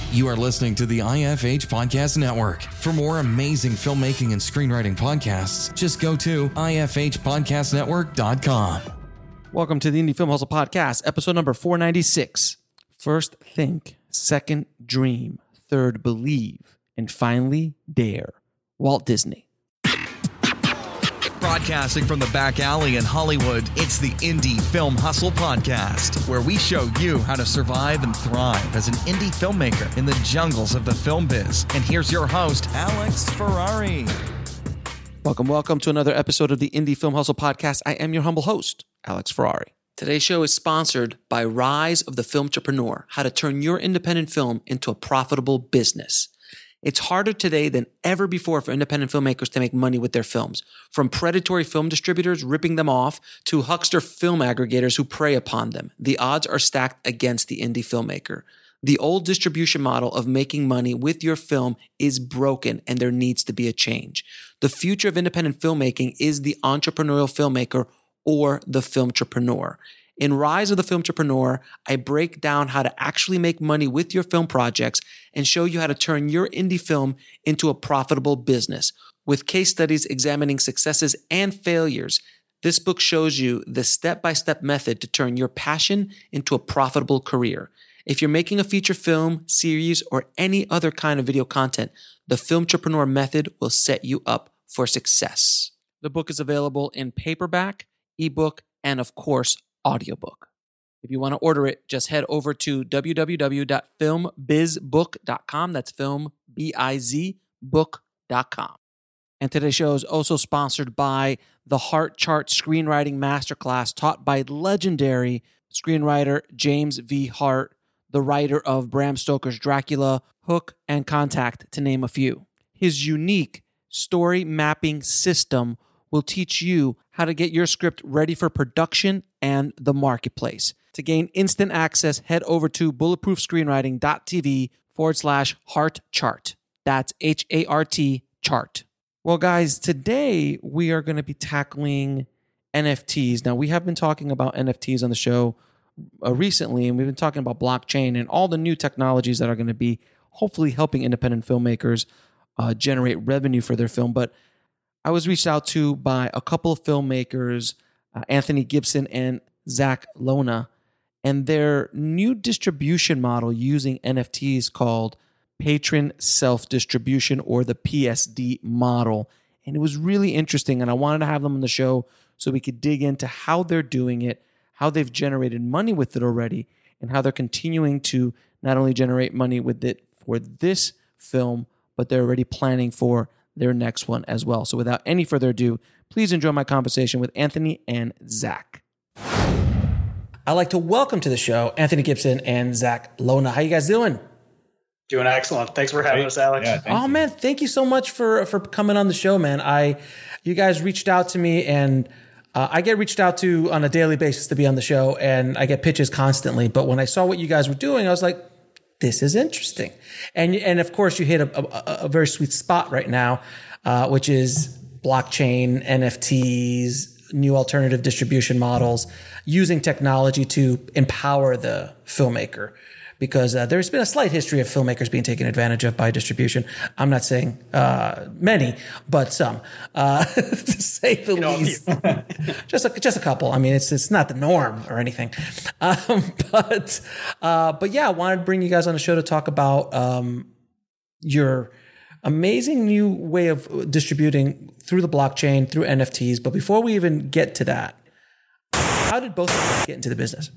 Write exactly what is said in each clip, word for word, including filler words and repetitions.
You are listening to the I F H Podcast Network. For more amazing filmmaking and screenwriting podcasts, just go to I F H podcast network dot com. Welcome to the Indie Film Hustle Podcast, episode number four ninety-six. First think, second dream, third believe, and finally dare. Walt Disney. Broadcasting from the back alley in Hollywood, it's the Indie Film Hustle Podcast, where we show you how to survive and thrive as an indie filmmaker in the jungles of the film biz. And here's your host, Alex Ferrari. Welcome, welcome to another episode of the Indie Film Hustle Podcast. I am your humble host, Alex Ferrari. Today's show is sponsored by Rise of the Filmtrepreneur, how to turn your independent film into a profitable business. It's harder today than ever before for independent filmmakers to make money with their films. From predatory film distributors ripping them off to huckster film aggregators who prey upon them, the odds are stacked against the indie filmmaker. The old distribution model of making money with your film is broken, and there needs to be a change. The future of independent filmmaking is the entrepreneurial filmmaker or the filmtrepreneur. In Rise of the Filmtrepreneur, I break down how to actually make money with your film projects and show you how to turn your indie film into a profitable business. With case studies examining successes and failures, this book shows you the step-by-step method to turn your passion into a profitable career. If you're making a feature film, series, or any other kind of video content, the Filmtrepreneur method will set you up for success. The book is available in paperback, ebook, and of course, audiobook. If you want to order it, just head over to w w w dot film biz book dot com. That's film, B I Z, book dot com. And today's show is also sponsored by the Heart Chart Screenwriting Masterclass taught by legendary screenwriter James V. Hart, the writer of Bram Stoker's Dracula, Hook, and Contact, to name a few. His unique story mapping system will teach you how to get your script ready for production and the marketplace. To gain instant access, head over to bulletproofscreenwriting.tv forward slash heart chart. That's H A R T chart. Well, guys, today we are going to be tackling N F Ts. Now, we have been talking about N F Ts on the show uh, recently, and we've been talking about blockchain and all the new technologies that are going to be hopefully helping independent filmmakers uh, generate revenue for their film. But I was reached out to by a couple of filmmakers, uh, Anthony Gibson and Zach Lona, and their new distribution model using N F Ts called Patron Self-Distribution, or the P S D model. And it was really interesting, and I wanted to have them on the show so we could dig into how they're doing it, how they've generated money with it already, and how they're continuing to not only generate money with it for this film, but they're already planning for their next one as well. So without any further ado, please enjoy my conversation with Anthony and Zach. I'd like to welcome to the show Anthony Gibson and Zach Lona. How you guys doing? Doing excellent. Thanks for having us, Alex. Yeah, oh, you. man, thank you so much for, for coming on the show, man. I, you guys reached out to me, and uh, I get reached out to on a daily basis to be on the show, and I get pitches constantly. But when I saw what you guys were doing, I was like, this is interesting. And, and of course, you hit a, a, a very sweet spot right now, uh, which is blockchain, N F Ts, new alternative distribution models, using technology to empower the filmmaker. Because uh, there's been a slight history of filmmakers being taken advantage of by distribution. I'm not saying uh, many, but some, uh, to say the you least. just a, just a couple. I mean, it's it's not the norm or anything. Um, but uh, but yeah, I wanted to bring you guys on the show to talk about um, your amazing new way of distributing through the blockchain, through N F Ts. But before we even get to that, how did both of you get into the business?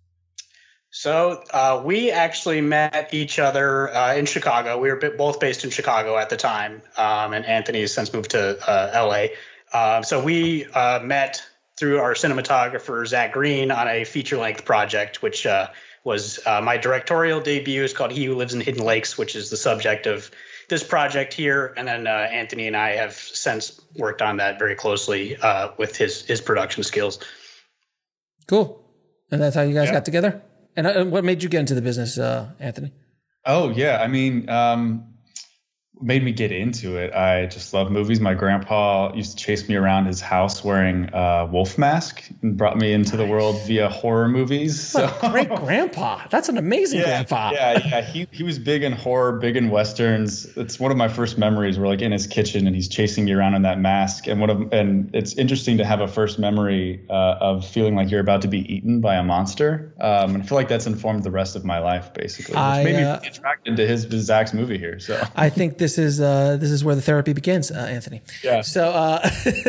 So uh, we actually met each other uh, in Chicago. We were both based in Chicago at the time, um, and Anthony has since moved to uh, L A. Uh, so we uh, met through our cinematographer, Zach Green, on a feature-length project, which uh, was uh, my directorial debut. It's called He Who Lives in Hidden Lakes, which is the subject of this project here. And then uh, Anthony and I have since worked on that very closely uh, with his his production skills. Cool. And that's how you guys yeah. got together? And what made you get into the business, uh, Anthony? Oh, yeah. I mean, um, made me get into it. I just love movies. My grandpa used to chase me around his house wearing a wolf mask and brought me into nice. the world via horror movies. So great grandpa. That's an amazing yeah, grandpa. Yeah, yeah. He he was big in horror, big in westerns. It's one of my first memories. We're like in his kitchen and he's chasing me around in that mask. And one of and it's interesting to have a first memory uh, of feeling like you're about to be eaten by a monster. Um, and I feel like that's informed the rest of my life, basically. Which I, made uh, me attracted to his to Zach's movie here. So I think this is uh, this is where the therapy begins, uh, Anthony. Yeah. So, uh,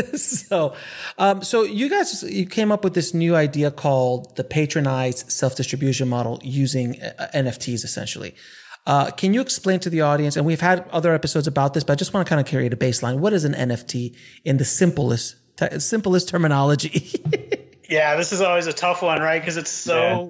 so, um, so you guys, you came up with this new idea called the patronized self-distribution model using uh, N F Ts, essentially. Uh, can you explain to the audience? And we've had other episodes about this, but I just want to kind of carry the baseline. What is an N F T in the simplest, t- simplest terminology? Yeah, this is always a tough one, right? Because it's so yeah.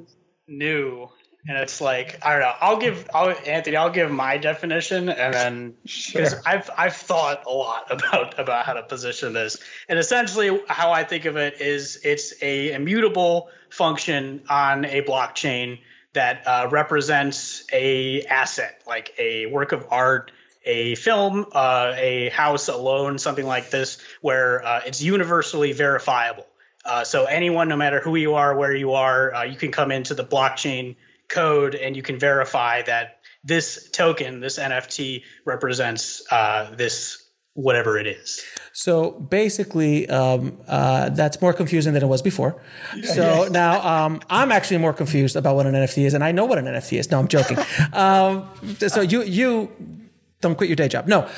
new. And it's like, I don't know. I'll give I'll, Anthony. I'll give my definition, and then because sure. I've I've thought a lot about about how to position this. And essentially, how I think of it is, it's a immutable function on a blockchain that uh, represents a asset, like a work of art, a film, uh, a house, a loan, something like this, where uh, it's universally verifiable. Uh, so anyone, no matter who you are, where you are, uh, you can come into the blockchain code and you can verify that this token, this N F T, represents uh, this whatever it is. So basically, um, uh, that's more confusing than it was before. Yeah, so yeah. now um, I'm actually more confused about what an N F T is, and I know what an N F T is. No, I'm joking. um, so you you. Don't quit your day job. No.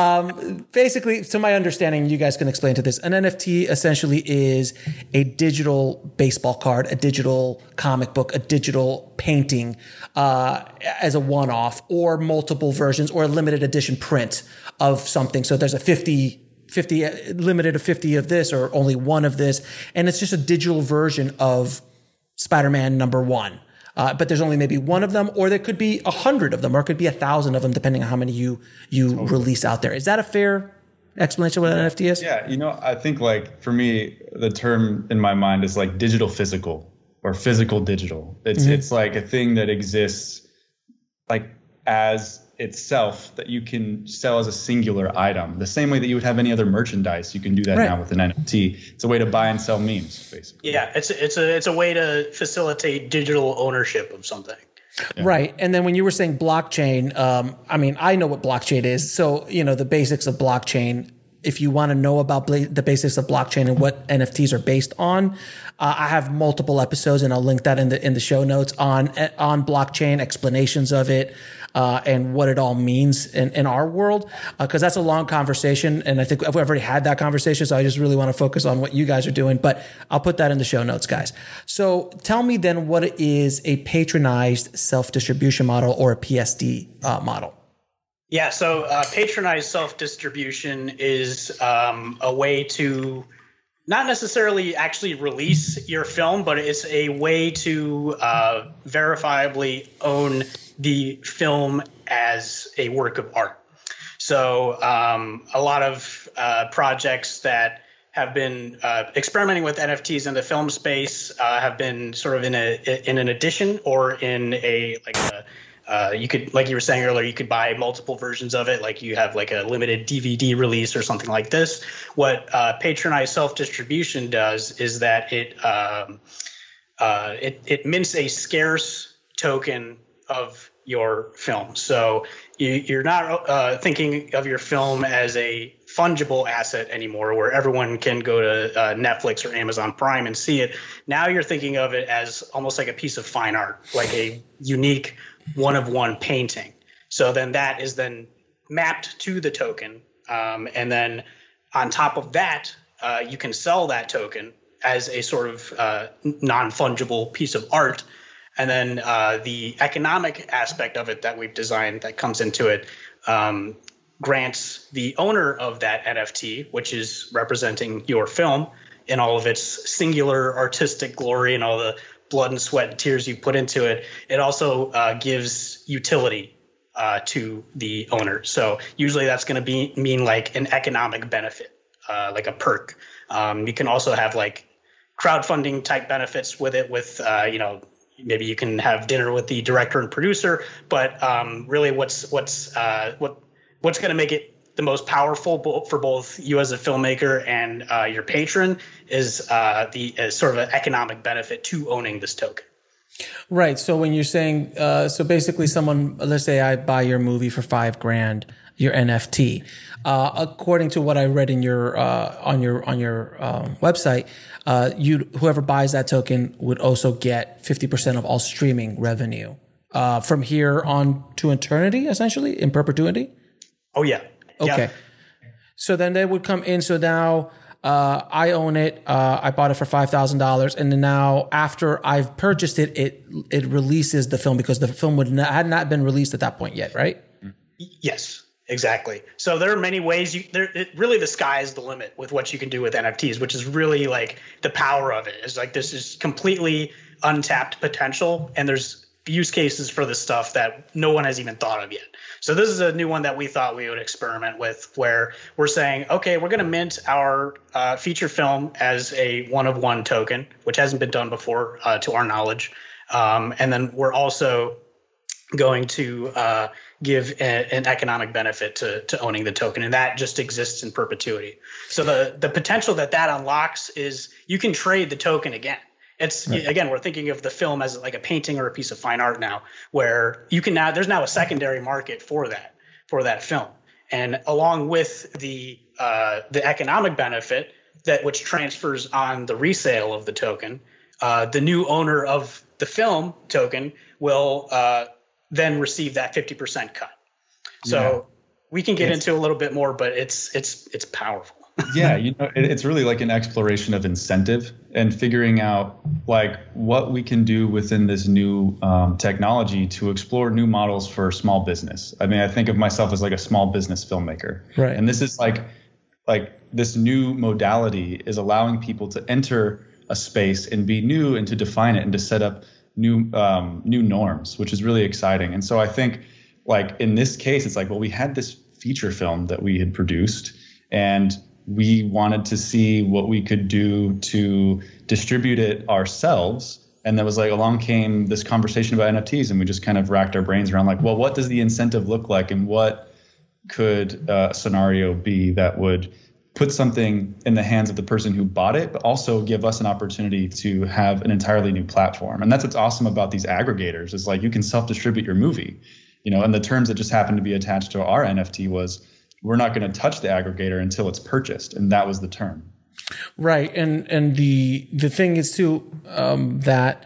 Um, basically, to my understanding, you guys can explain to this. An N F T essentially is a digital baseball card, a digital comic book, a digital painting uh, as a one-off, or multiple versions, or a limited edition print of something. So there's a fifty, fifty limited to fifty of this, or only one of this. And it's just a digital version of Spider-Man number one. Uh, but there's only maybe one of them, or there could be a hundred of them, or it could be a thousand of them, depending on how many you you totally. release out there. Is that a fair explanation of what an N F T is? Yeah, you know, I think like for me, the term in my mind is like digital physical or physical digital. It's mm-hmm. it's like a thing that exists like as itself that you can sell as a singular item, the same way that you would have any other merchandise. You can do that right. now with an N F T. It's a way to buy and sell memes, basically. Yeah, it's a, it's a it's a way to facilitate digital ownership of something. Yeah. Right. And then when you were saying blockchain, um, I mean, I know what blockchain is. So, you know, the basics of blockchain. If you want to know about bla- the basics of blockchain and what N F Ts are based on, uh, I have multiple episodes, and I'll link that in the in the show notes on on blockchain, explanations of it, uh, and what it all means in, in our world. Because uh, that's a long conversation, and I think I've already had that conversation. So I just really want to focus on what you guys are doing. But I'll put that in the show notes, guys. So tell me then, what is a patronized self-distribution model, or a P S D uh, model? Yeah, so uh, patronized self-distribution is um, a way to not necessarily actually release your film, but it's a way to uh, verifiably own the film as a work of art. So um, a lot of uh, projects that have been uh, experimenting with N F Ts in the film space uh, have been sort of in a in an edition, or in a like a Uh, you could, like you were saying earlier, you could buy multiple versions of it. Like you have like a limited D V D release or something like this. What uh, patronized self-distribution does is that it um, uh, it it mints a scarce token of your film. So you, you're not uh, thinking of your film as a fungible asset anymore, where everyone can go to uh, Netflix or Amazon Prime and see it. Now you're thinking of it as almost like a piece of fine art, like a unique one of one painting. So then that is then mapped to the token. Um, and then on top of that, uh, you can sell that token as a sort of uh, non-fungible piece of art. And then uh, the economic aspect of it that we've designed that comes into it um, grants the owner of that N F T, which is representing your film in all of its singular artistic glory and all the blood and sweat and tears you put into it. It also uh, gives utility uh, to the owner. So usually that's going to be mean like an economic benefit, uh, like a perk. Um, you can also have like crowdfunding type benefits with it, with uh, you know, maybe you can have dinner with the director and producer. But um, really, what's what's uh, what what's going to make it the most powerful for both you as a filmmaker and uh, your patron is uh, the is sort of an economic benefit to owning this token. Right. So when you're saying, uh, so basically someone, let's say I buy your movie for five grand, your N F T, uh, according to what I read in your, uh, on your, on your, um, website, uh, you, whoever buys that token would also get fifty percent of all streaming revenue, uh, from here on to eternity, essentially in perpetuity. Oh yeah. Okay. Yeah. So then they would come in. So now, uh, I own it. Uh, I bought it for five thousand dollars. And then now after I've purchased it, it, it releases the film because the film would not, had not been released at that point yet. Right? Yes, exactly. So there are many ways you, there, it, really the sky is the limit with what you can do with N F Ts, which is really like the power of it is like, this is completely untapped potential. And there's use cases for this stuff that no one has even thought of yet. So this is a new one that we thought we would experiment with, where we're saying, okay, we're going to mint our uh, feature film as a one-of-one token, which hasn't been done before uh, to our knowledge. Um, and then we're also going to uh, give a, an economic benefit to, to owning the token, and that just exists in perpetuity. So the, the potential that that unlocks is you can trade the token again. It's right. Again, we're thinking of the film as like a painting or a piece of fine art now, where you can now there's now a secondary market for that for that film, and along with the uh, the economic benefit that which transfers on the resale of the token, uh, the new owner of the film token will uh, then receive that fifty percent cut. So yeah. we can get it's, into a little bit more, but it's it's it's powerful. Yeah, you know, it, it's really like an exploration of incentive and figuring out like what we can do within this new um, technology to explore new models for small business. I mean, I think of myself as like a small business filmmaker, right? And this is like like this new modality is allowing people to enter a space and be new and to define it and to set up new um, new norms, which is really exciting. And so I think like in this case, it's like, well, we had this feature film that we had produced, and we wanted to see what we could do to distribute it ourselves. And that was like, along came this conversation about N F Ts, and we just kind of racked our brains around like, well, what does the incentive look like, and what could uh, a scenario be that would put something in the hands of the person who bought it, but also give us an opportunity to have an entirely new platform. And that's what's awesome about these aggregators, is like you can self-distribute your movie, you know, and the terms that just happened to be attached to our N F T was, we're not going to touch the aggregator until it's purchased. And that was the term. Right. And, and the, the thing is too, um, that,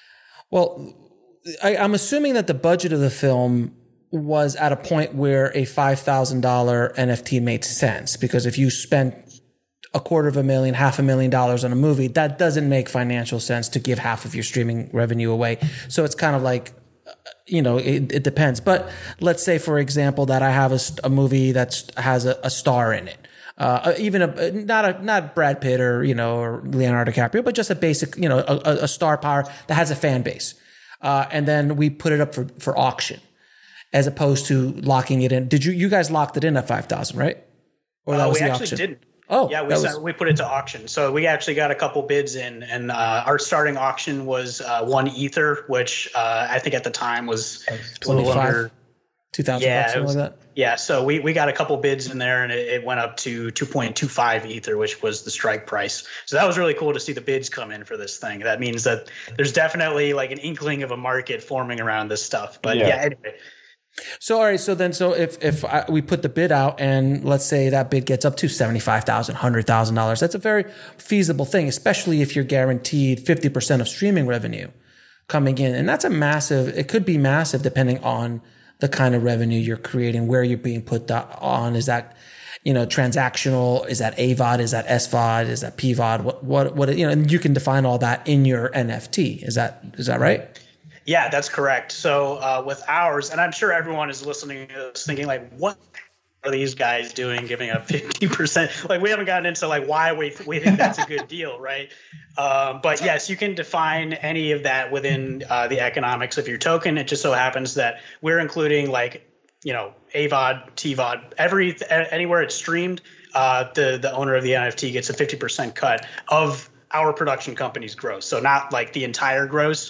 well, I, I'm assuming that the budget of the film was at a point where a five thousand dollars N F T made sense, because if you spent a quarter of a million, half a million dollars on a movie, that doesn't make financial sense to give half of your streaming revenue away. So it's kind of like, you know, it, it depends. But let's say, for example, that I have a, a movie that has a, a star in it, uh, even a not a not Brad Pitt or you know or Leonardo DiCaprio, but just a basic, you know, a, a star power that has a fan base, uh, and then we put it up for, for auction, as opposed to locking it in. Did you you guys locked it in at five thousand, right? Or that uh, was we the actually auction? didn't. Oh, yeah, we was... sent, we put it to auction. So we actually got a couple bids in, and uh, our starting auction was uh, one ether, which uh, I think at the time was a little under two thousand yeah, bucks, something was, like that. Yeah, so we, we got a couple bids in there, and it, it went up to two point two five ether, which was the strike price. So that was really cool to see the bids come in for this thing. That means that there's definitely like an inkling of a market forming around this stuff. But yeah, yeah anyway. So, all right. So then, so if, if I, we put the bid out and let's say that bid gets up to seventy-five thousand dollars, one hundred thousand dollars, that's a very feasible thing, especially if you're guaranteed fifty percent of streaming revenue coming in. And that's a massive, it could be massive depending on the kind of revenue you're creating, where you're being put on. Is that, you know, transactional? Is that A V O D? Is that S V O D? Is that P V O D? What, what, what, you know, and you can define all that in your N F T. Is that, is that right? Yeah, that's correct. So uh, with ours, and I'm sure everyone is listening to this thinking like, what are these guys doing giving up fifty percent? Like, we haven't gotten into like why we, we think that's a good deal, right? Um, but yes, you can define any of that within uh, the economics of your token. It just so happens that we're including like, you know, A V O D, T V O D, every, anywhere it's streamed, uh, the, the owner of the N F T gets a fifty percent cut of our production company's gross. So not like the entire gross.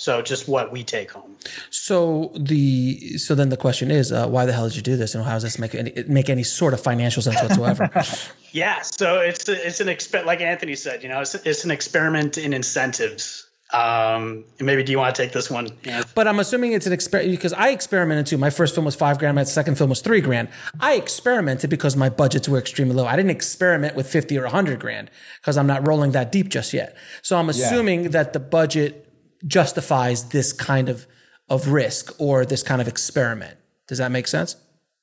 So just what we take home. So the so then the question is, uh, why the hell did you do this, and how does this make any make any sort of financial sense whatsoever? Yeah, so it's a, it's an exp- like Anthony said, you know, it's it's an experiment in incentives. Um, maybe do you want to take this one? Yeah. But I'm assuming it's an experiment because I experimented too. My first film was five grand. My second film was three grand. I experimented because my budgets were extremely low. I didn't experiment with fifty or a hundred grand because I'm not rolling that deep just yet. So I'm assuming yeah. that the budget justifies this kind of, of risk or this kind of experiment. Does that make sense?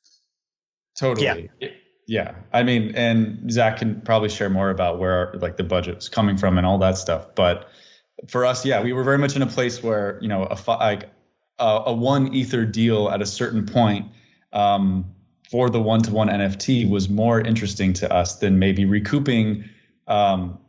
Totally. Yeah. Yeah. I mean, and Zach can probably share more about where like the budget was coming from and all that stuff. But for us, yeah, we were very much in a place where, you know, a like a, a one ether deal at a certain point um, for the one-to-one N F T was more interesting to us than maybe recouping um,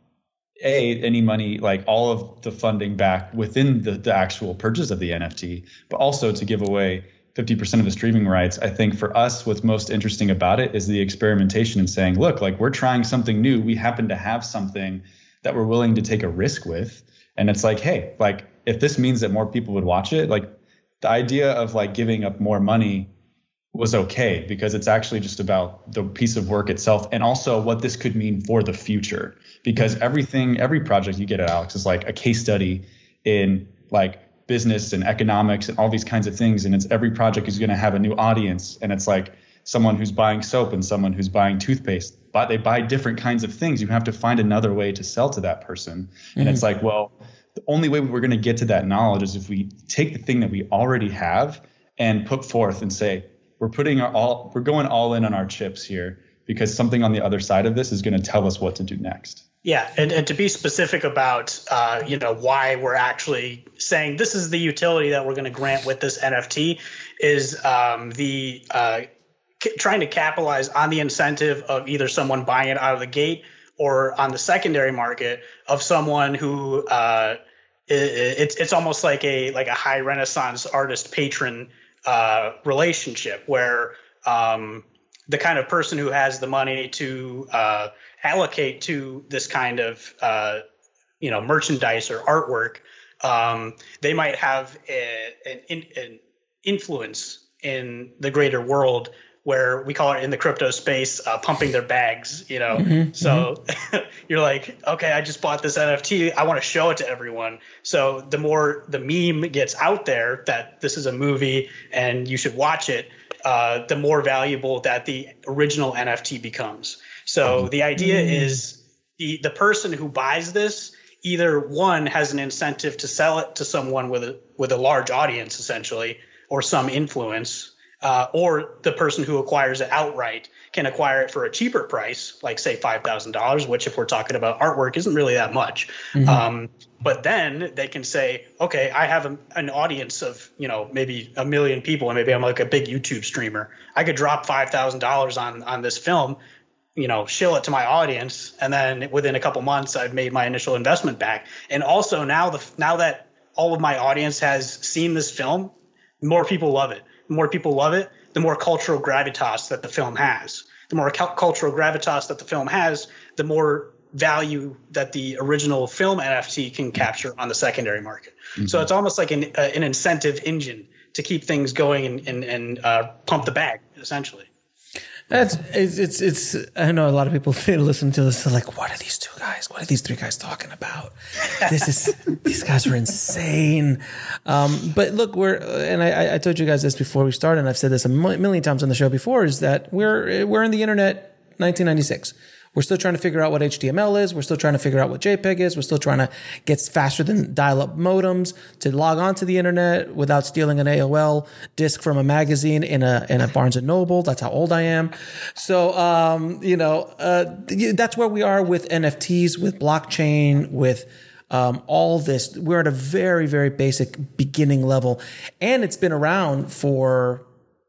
a any money, like all of the funding back within the, the actual purchase of the N F T, but also to give away fifty percent of the streaming rights. I think for us, what's most interesting about it is the experimentation and saying, look, like we're trying something new. We happen to have something that we're willing to take a risk with. And it's like, hey, like if this means that more people would watch it, like the idea of like giving up more money was okay because it's actually just about the piece of work itself and also what this could mean for the future. Because everything, every project you get at Alex is like a case study in like business and economics and all these kinds of things. And it's every project is going to have a new audience. And it's like someone who's buying soap and someone who's buying toothpaste, but they buy different kinds of things. You have to find another way to sell to that person. Mm-hmm. And it's like, well, the only way we're going to get to that knowledge is if we take the thing that we already have and put forth and say, we're putting our all, we're going all in on our chips here because something on the other side of this is going to tell us what to do next. Yeah, and, and to be specific about, uh, you know, why we're actually saying this is the utility that we're going to grant with this N F T is um, the uh, c- trying to capitalize on the incentive of either someone buying it out of the gate or on the secondary market of someone who uh, it, it's it's almost like a like a high Renaissance artist patron uh, relationship where um, the kind of person who has the money to uh, allocate to this kind of uh, you know merchandise or artwork, um, they might have a, an, an influence in the greater world where we call it in the crypto space uh, pumping their bags, you know. Mm-hmm, so mm-hmm. You're like, okay, I just bought this N F T. I want to show it to everyone. So the more the meme gets out there that this is a movie and you should watch it, uh, the more valuable that the original N F T becomes. So the idea mm. is the, the person who buys this either one has an incentive to sell it to someone with a with a large audience essentially or some influence, uh, or the person who acquires it outright can acquire it for a cheaper price, like say five thousand dollars, which if we're talking about artwork isn't really that much. Mm-hmm. Um, but then they can say, okay, I have a, an audience of, you know, maybe a million people and maybe I'm like a big YouTube streamer. I could drop five thousand dollars on on this film, you know, shill it to my audience. And then within a couple months, I've made my initial investment back. And also now the now that all of my audience has seen this film, more people love it. The more people love it, the more cultural gravitas that the film has. The more cu- cultural gravitas that the film has, the more value that the original film N F T can capture on the secondary market. Mm-hmm. So it's almost like an, uh, an incentive engine to keep things going and, and, and uh, pump the bag, essentially. That's it's, it's it's I know a lot of people listen to this. They're like, what are these two guys? What are these three guys talking about? This is these guys are insane. Um, but look, we're and I, I told you guys this before we started, and I've said this a million times on the show before. Is that we're we're in the internet nineteen ninety-six. We're still trying to figure out what H T M L is. We're still trying to figure out what JPEG is. We're still trying to get faster than dial-up modems to log on to the internet without stealing an A O L disk from a magazine in a in a Barnes and Noble. That's how old I am. So, um, you know, uh, that's where we are with N F Ts, with blockchain, with um, all this. We're at a very, very basic beginning level. And it's been around for,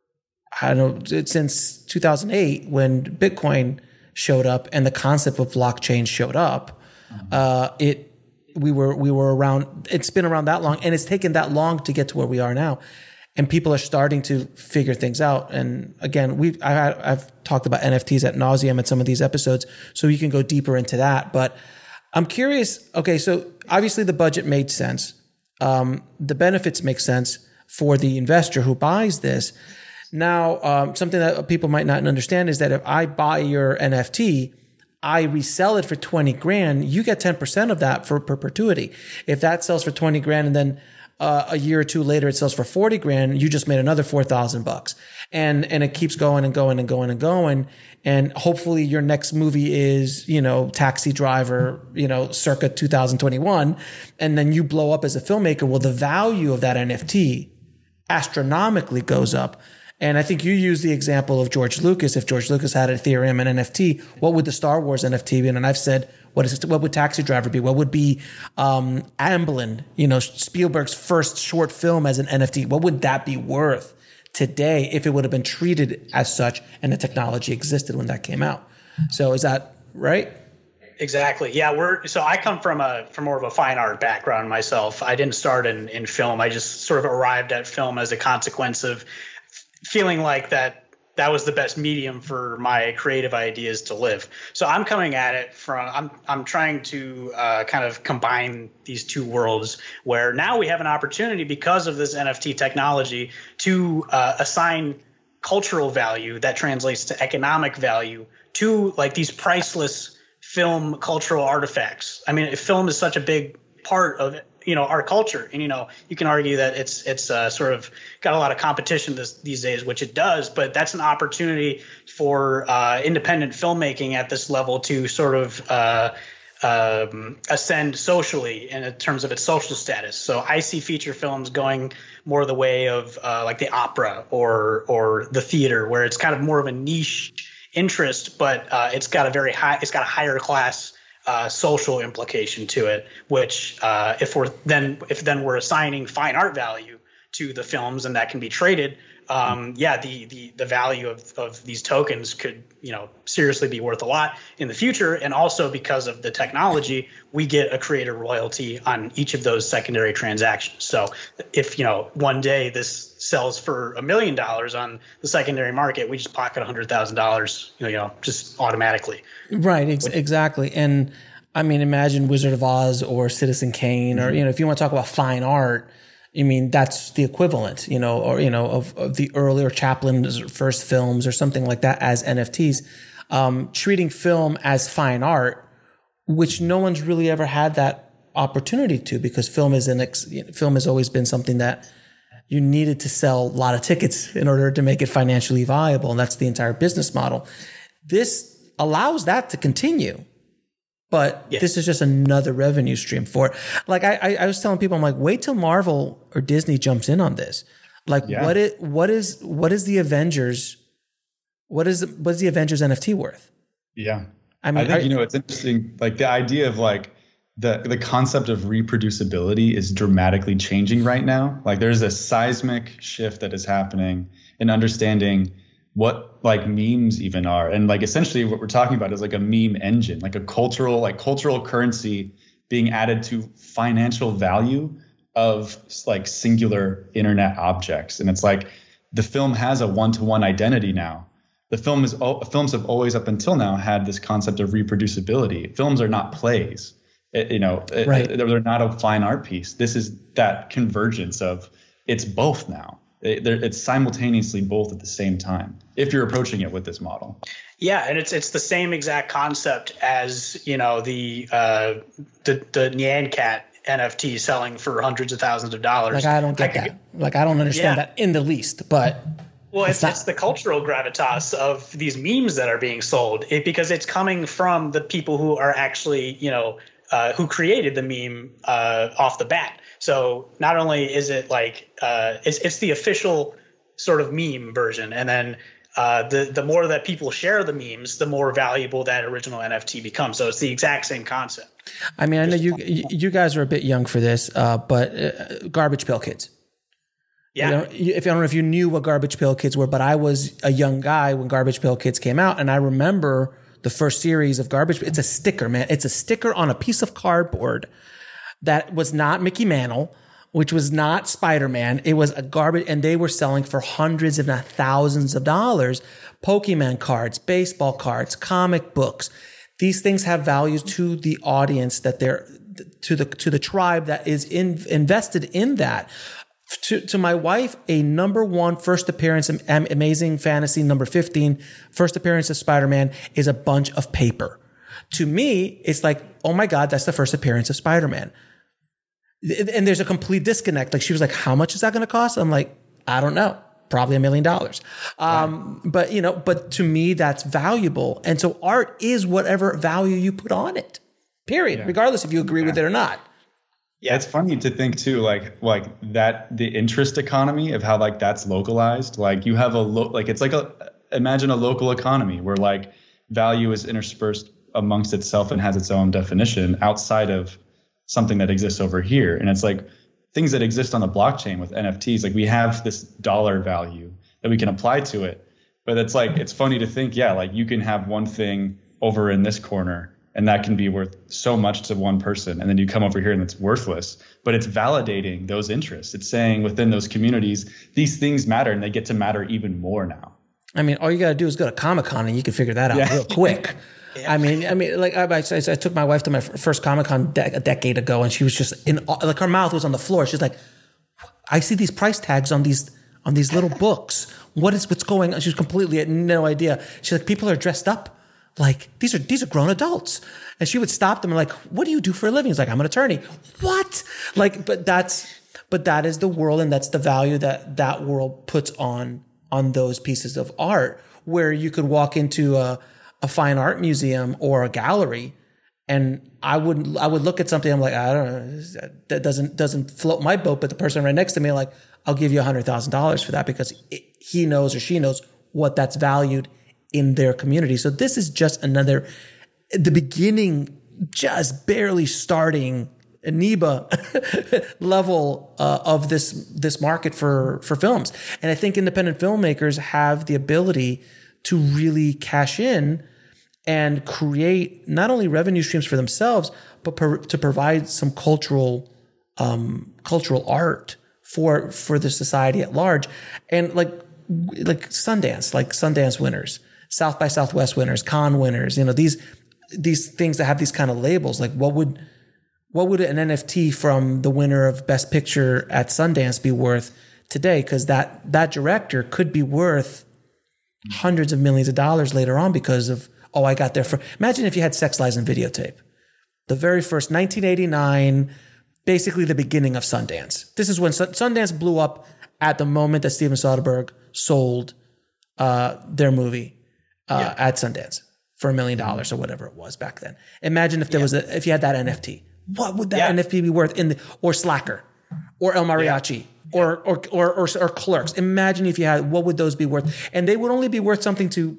I don't know, since two thousand eight when Bitcoin showed up and the concept of blockchain showed up. Uh, it, we were, we were around, it's been around that long and it's taken that long to get to where we are now. And people are starting to figure things out. And again, we've, I, I've talked about N F Ts ad nauseum in some of these episodes, so you can go deeper into that. But I'm curious. Okay. So obviously the budget made sense. um, the benefits make sense for the investor who buys this. Now, um, something that people might not understand is that if I buy your N F T, I resell it for twenty grand, you get ten percent of that for perpetuity. If that sells for twenty grand and then uh, a year or two later it sells for forty grand, you just made another four thousand bucks. And, and it keeps going and going and going and going. And hopefully your next movie is, you know, Taxi Driver, you know, circa two thousand twenty-one. And then you blow up as a filmmaker. Well, the value of that N F T astronomically goes up. And I think you use the example of George Lucas. If George Lucas had Ethereum and N F T, what would the Star Wars N F T be? And I've said, what is it, what would Taxi Driver be? What would be um, Amblin, you know, Spielberg's first short film as an N F T? What would that be worth today if it would have been treated as such and the technology existed when that came out? So is that right? Exactly. Yeah, we're so I come from a from more of a fine art background myself. I didn't start in, in film. I just sort of arrived at film as a consequence of feeling like that that was the best medium for my creative ideas to live. So I'm coming at it from I'm I'm trying to uh, kind of combine these two worlds where now we have an opportunity because of this N F T technology to uh, assign cultural value that translates to economic value to like these priceless film cultural artifacts. I mean, if film is such a big part of it, you know, our culture, and you know, you can argue that it's it's uh, sort of got a lot of competition this, these days, which it does. But that's an opportunity for uh, independent filmmaking at this level to sort of uh, um, ascend socially in terms of its social status. So I see feature films going more the way of uh, like the opera or or the theater, where it's kind of more of a niche interest, but uh, it's got a very high, it's got a higher class Uh, social implication to it, which uh, if we're then if then we're assigning fine art value to the films and that can be traded, um, yeah, the the the value of of these tokens could, you know, seriously be worth a lot in the future. And also because of the technology, we get a creator royalty on each of those secondary transactions. So if, you know, one day this sells for a million dollars on the secondary market, we just pocket a hundred thousand dollars, you know, just automatically. Right. Ex- exactly. And I mean, imagine Wizard of Oz or Citizen Kane, or, you know, if you want to talk about fine art, I mean, that's the equivalent, you know, or, you know, of, of the earlier Chaplin's first films or something like that as N F Ts, um, treating film as fine art, which no one's really ever had that opportunity to, because film is an ex- film has always been something that you needed to sell a lot of tickets in order to make it financially viable. And that's the entire business model. This allows that to continue. But yes, this is just another revenue stream for it. Like I, I, I was telling people, I'm like, wait till Marvel or Disney jumps in on this. Like, yeah. what it, what is, what is the Avengers? What is, what is the Avengers N F T worth? Yeah, I mean, I think I, you know it's interesting. Like the idea of like the the concept of reproducibility is dramatically changing right now. Like there's a seismic shift that is happening in understanding what like memes even are. And like essentially what we're talking about is like a meme engine, like a cultural, like cultural currency being added to financial value of like singular internet objects. And it's like the film has a one-to-one identity now. The film is films have always up until now had this concept of reproducibility. Films are not plays. It, you know, right. it, they're not a fine art piece. This is that convergence of it's both now. It's simultaneously both at the same time if you're approaching it with this model. Yeah, and it's it's the same exact concept as, you know, the uh, the the Nyan Cat N F T selling for hundreds of thousands of dollars. Like I don't get I, that. Like I don't understand yeah. that in the least. But well, it's it's, it's the cultural gravitas of these memes that are being sold, it, because it's coming from the people who are actually, you know, uh, who created the meme uh, off the bat. So not only is it like uh, it's it's the official sort of meme version, and then uh, the the more that people share the memes, the more valuable that original N F T becomes. So it's the exact same concept. I mean, I know you you guys are a bit young for this, uh, but uh, Garbage Pail Kids. Yeah. You know, if I don't know if you knew what Garbage Pail Kids were, but I was a young guy when Garbage Pail Kids came out, and I remember the first series of Garbage. It's a sticker, man. It's a sticker on a piece of cardboard. That was not Mickey Mantle, which was not Spider-Man. It was a garbage, and they were selling for hundreds, if not thousands of dollars. Pokemon cards, baseball cards, comic books. These things have values to the audience that they're to the to the tribe that is in, invested in that. To, to my wife, a number one first appearance in Amazing Fantasy number fifteen, first appearance of Spider-Man is a bunch of paper. To me, it's like, oh my God, that's the first appearance of Spider-Man. And there's a complete disconnect. Like she was like, how much is that going to cost? I'm like, I don't know. Probably a million dollars. Um, right. But, you know, but to me, that's valuable. And so art is whatever value you put on it, period, yeah. regardless if you agree yeah. with it or not. Yeah, it's funny to think too, like like that the interest economy of how like that's localized. Like you have a lo- like it's like a imagine a local economy where like value is interspersed amongst itself and has its own definition outside of something that exists over here. And it's like things that exist on the blockchain with N F Ts, like we have this dollar value that we can apply to it. But it's like, it's funny to think, yeah, like you can have one thing over in this corner and that can be worth so much to one person. And then you come over here and it's worthless, but it's validating those interests. It's saying within those communities, these things matter and they get to matter even more now. I mean, all you got to do is go to Comic-Con and you can figure that out yeah. real quick. Yeah. I mean, I mean, like I, I, I took my wife to my first Comic-Con de- a decade ago, and she was just in, like her mouth was on the floor. She's like, "I see these price tags on these on these little books. What is what's going on?" She was completely had no idea. She's like, "People are dressed up like these are these are grown adults," and she would stop them and like, "What do you do for a living?" He's like, "I'm an attorney." What? Like, but that's but that is the world, and that's the value that that world puts on on those pieces of art, where you could walk into a a fine art museum or a gallery, and I would I would look at something. I'm like, I don't know, that doesn't doesn't float my boat. But the person right next to me, like, I'll give you a hundred thousand dollars for that because it, he knows or she knows what that's valued in their community. So this is just another, the beginning, just barely starting amoeba level uh, of this this market for for films. And I think independent filmmakers have the ability to really cash in and create not only revenue streams for themselves, but per, to provide some cultural, um, cultural art for, for the society at large. And like, like Sundance, like Sundance winners, South by Southwest winners, Cannes winners, you know, these, these things that have these kind of labels. Like what would, what would an N F T from the winner of Best Picture at Sundance be worth today? Cause that, that director could be worth hundreds of millions of dollars later on because of, oh, I got there for, imagine if you had Sex, Lies, and Videotape. The very first, nineteen eighty-nine, basically the beginning of Sundance. This is when Sundance blew up at the moment that Steven Soderbergh sold uh, their movie uh, yeah. at Sundance for a million dollars or whatever it was back then. Imagine if there yeah. was a, if you had that N F T. What would that yeah. N F T be worth in the, or Slacker or El Mariachi? Yeah. Or, or, or, or, or Clerks. Imagine if you had, what would those be worth? And they would only be worth something to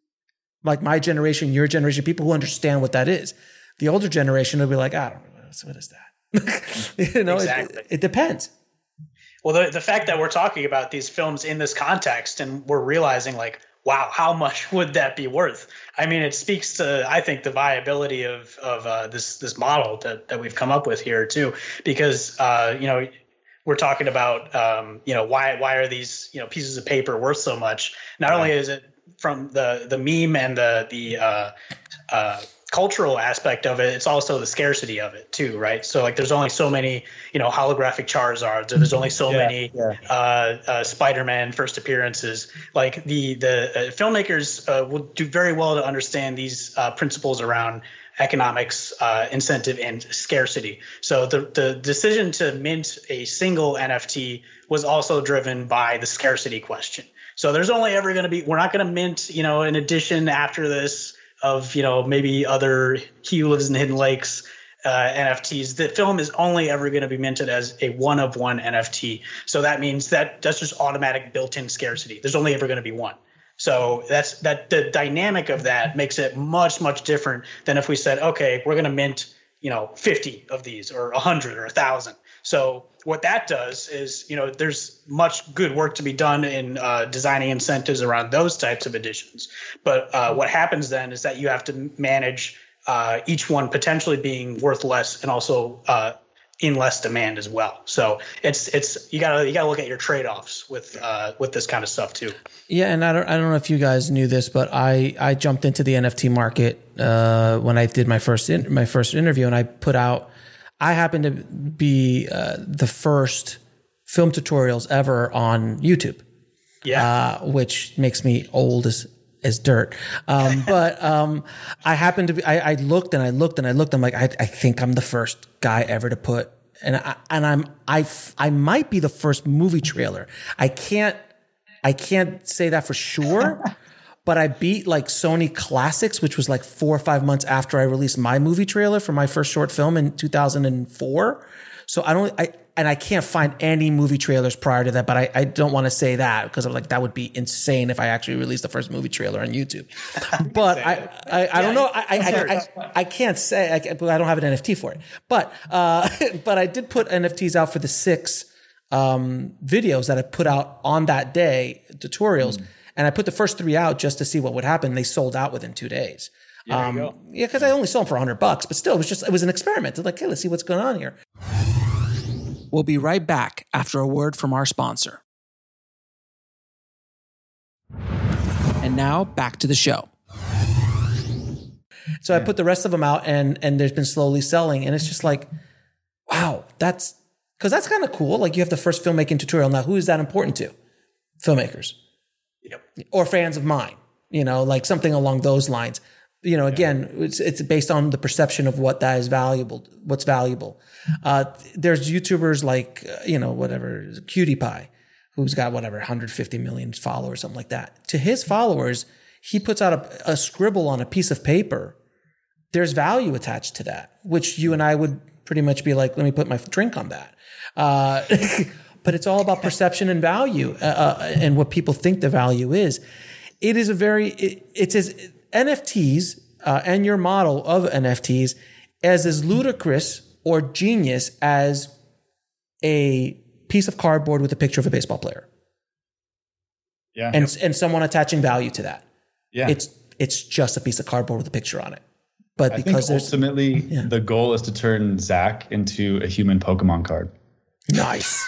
like my generation, your generation, people who understand what that is. The older generation will be like, I don't know, what is that? you know, exactly. it, it depends. Well, the, the fact that we're talking about these films in this context and we're realizing like, wow, how much would that be worth? I mean, it speaks to, I think, the viability of, of uh, this, this model that, that we've come up with here too, because, uh, you know, we're talking about, um, you know, why why are these, you know, pieces of paper worth so much? Not only is it from the the meme and the the uh, uh, cultural aspect of it, it's also the scarcity of it too, right? So like, there's only so many, you know, holographic Charizards, or there's only so yeah, many yeah. Uh, uh, Spider-Man first appearances. Like the the uh, filmmakers uh, will do very well to understand these uh, principles around economics, uh, incentive, and scarcity. So the, the decision to mint a single N F T was also driven by the scarcity question. So there's only ever going to be, we're not going to mint, you know, an edition after this of, you know, maybe other He Who Lives in Hidden Lakes uh, N F Ts. The film is only ever going to be minted as a one of one N F T. So that means that that's just automatic built-in scarcity. There's only ever going to be one. So that's that the dynamic of that makes it much, much different than if we said, okay, we're going to mint, you know, fifty of these or one hundred or one thousand. So what that does is, you know, there's much good work to be done in uh, designing incentives around those types of additions. But uh, what happens then is that you have to manage uh, each one potentially being worth less and also uh, in less demand as well. So it's it's you gotta you gotta look at your trade-offs with uh, with this kind of stuff too. Yeah, and I don't I don't know if you guys knew this, but I, I jumped into the N F T market uh, when I did my first in, my first interview, and I put out I happen to be uh, the first film tutorials ever on YouTube. Yeah. Uh, which makes me old as, as dirt. Um, but, um, I happened to be, I, I looked and I looked and I looked. I'm like, I, I think I'm the first guy ever to put, and I, and I'm, I, I might be the first movie trailer. I can't, I can't say that for sure, but I beat like Sony Classics, which was like four or five months after I released my movie trailer for my first short film in two thousand four. So I don't, I, and I can't find any movie trailers prior to that, but I, I don't want to say that because I'm like, that would be insane if I actually released the first movie trailer on YouTube. But I, I, I don't know. I, I, I, I, I can't say, I, can't, I don't have an N F T for it, but, uh, but I did put N F Ts out for the six, um, videos that I put out on that day, tutorials. Mm. And I put the first three out just to see what would happen. They sold out within two days. Yeah, um, yeah, because I only sold them for a hundred bucks, but still, it was just, it was an experiment. It's like, hey, let's see what's going on here. We'll be right back after a word from our sponsor. And now back to the show. So I put the rest of them out, and and there's been slowly selling, and it's just like, wow, that's because that's kind of cool. Like you have the first filmmaking tutorial. Now, who is that important to? Filmmakers, yep, or fans of mine. You know, like something along those lines. You know, again, it's it's based on the perception of what that is valuable, what's valuable. Uh, there's YouTubers like, uh, you know, whatever, Cutie Pie, who's got whatever, one hundred fifty million followers, something like that. To his followers, he puts out a, a scribble on a piece of paper. There's value attached to that, which you and I would pretty much be like, let me put my drink on that. Uh, but it's all about perception and value, uh, uh, and what people think the value is. It is a very, it, it's as, N F Ts uh, and your model of N F Ts as as ludicrous or genius as a piece of cardboard with a picture of a baseball player. Yeah. And yep. and someone attaching value to that. Yeah. It's it's just a piece of cardboard with a picture on it. But I because think there's ultimately yeah. the goal is to turn Zach into a human Pokemon card. Nice.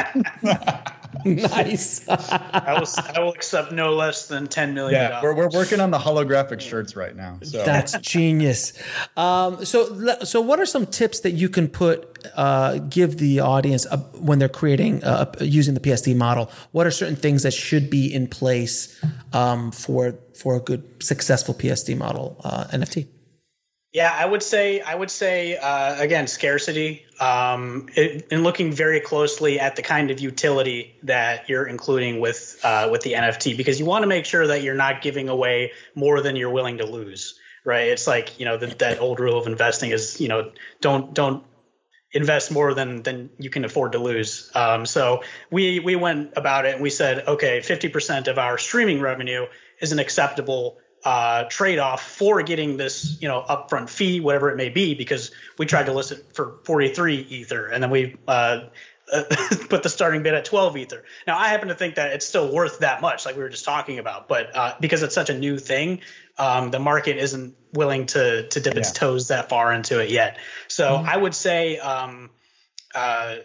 Nice. I will I will accept no less than ten million dollars. Yeah, we're we're working on the holographic shirts right now. So that's genius. Um, so so what are some tips that you can put uh, give the audience uh, when they're creating uh, using the P S D model? What are certain things that should be in place um, for for a good successful P S D model uh, N F T? Yeah, I would say I would say uh, again scarcity, um, it, and looking very closely at the kind of utility that you're including with uh, with the N F T, because you want to make sure that you're not giving away more than you're willing to lose, right? It's like, you know, the, that old rule of investing is, you know, don't don't invest more than than you can afford to lose. Um, so we we went about it and we said, okay, fifty percent of our streaming revenue is an acceptable Uh, trade-off for getting this, you know, upfront fee, whatever it may be, because we tried to list it for forty-three ether, and then we uh, put the starting bid at twelve ether. Now, I happen to think that it's still worth that much, like we were just talking about, but uh, because it's such a new thing, um, the market isn't willing to to dip its Yeah. toes that far into it yet. So mm-hmm. I would say um, uh,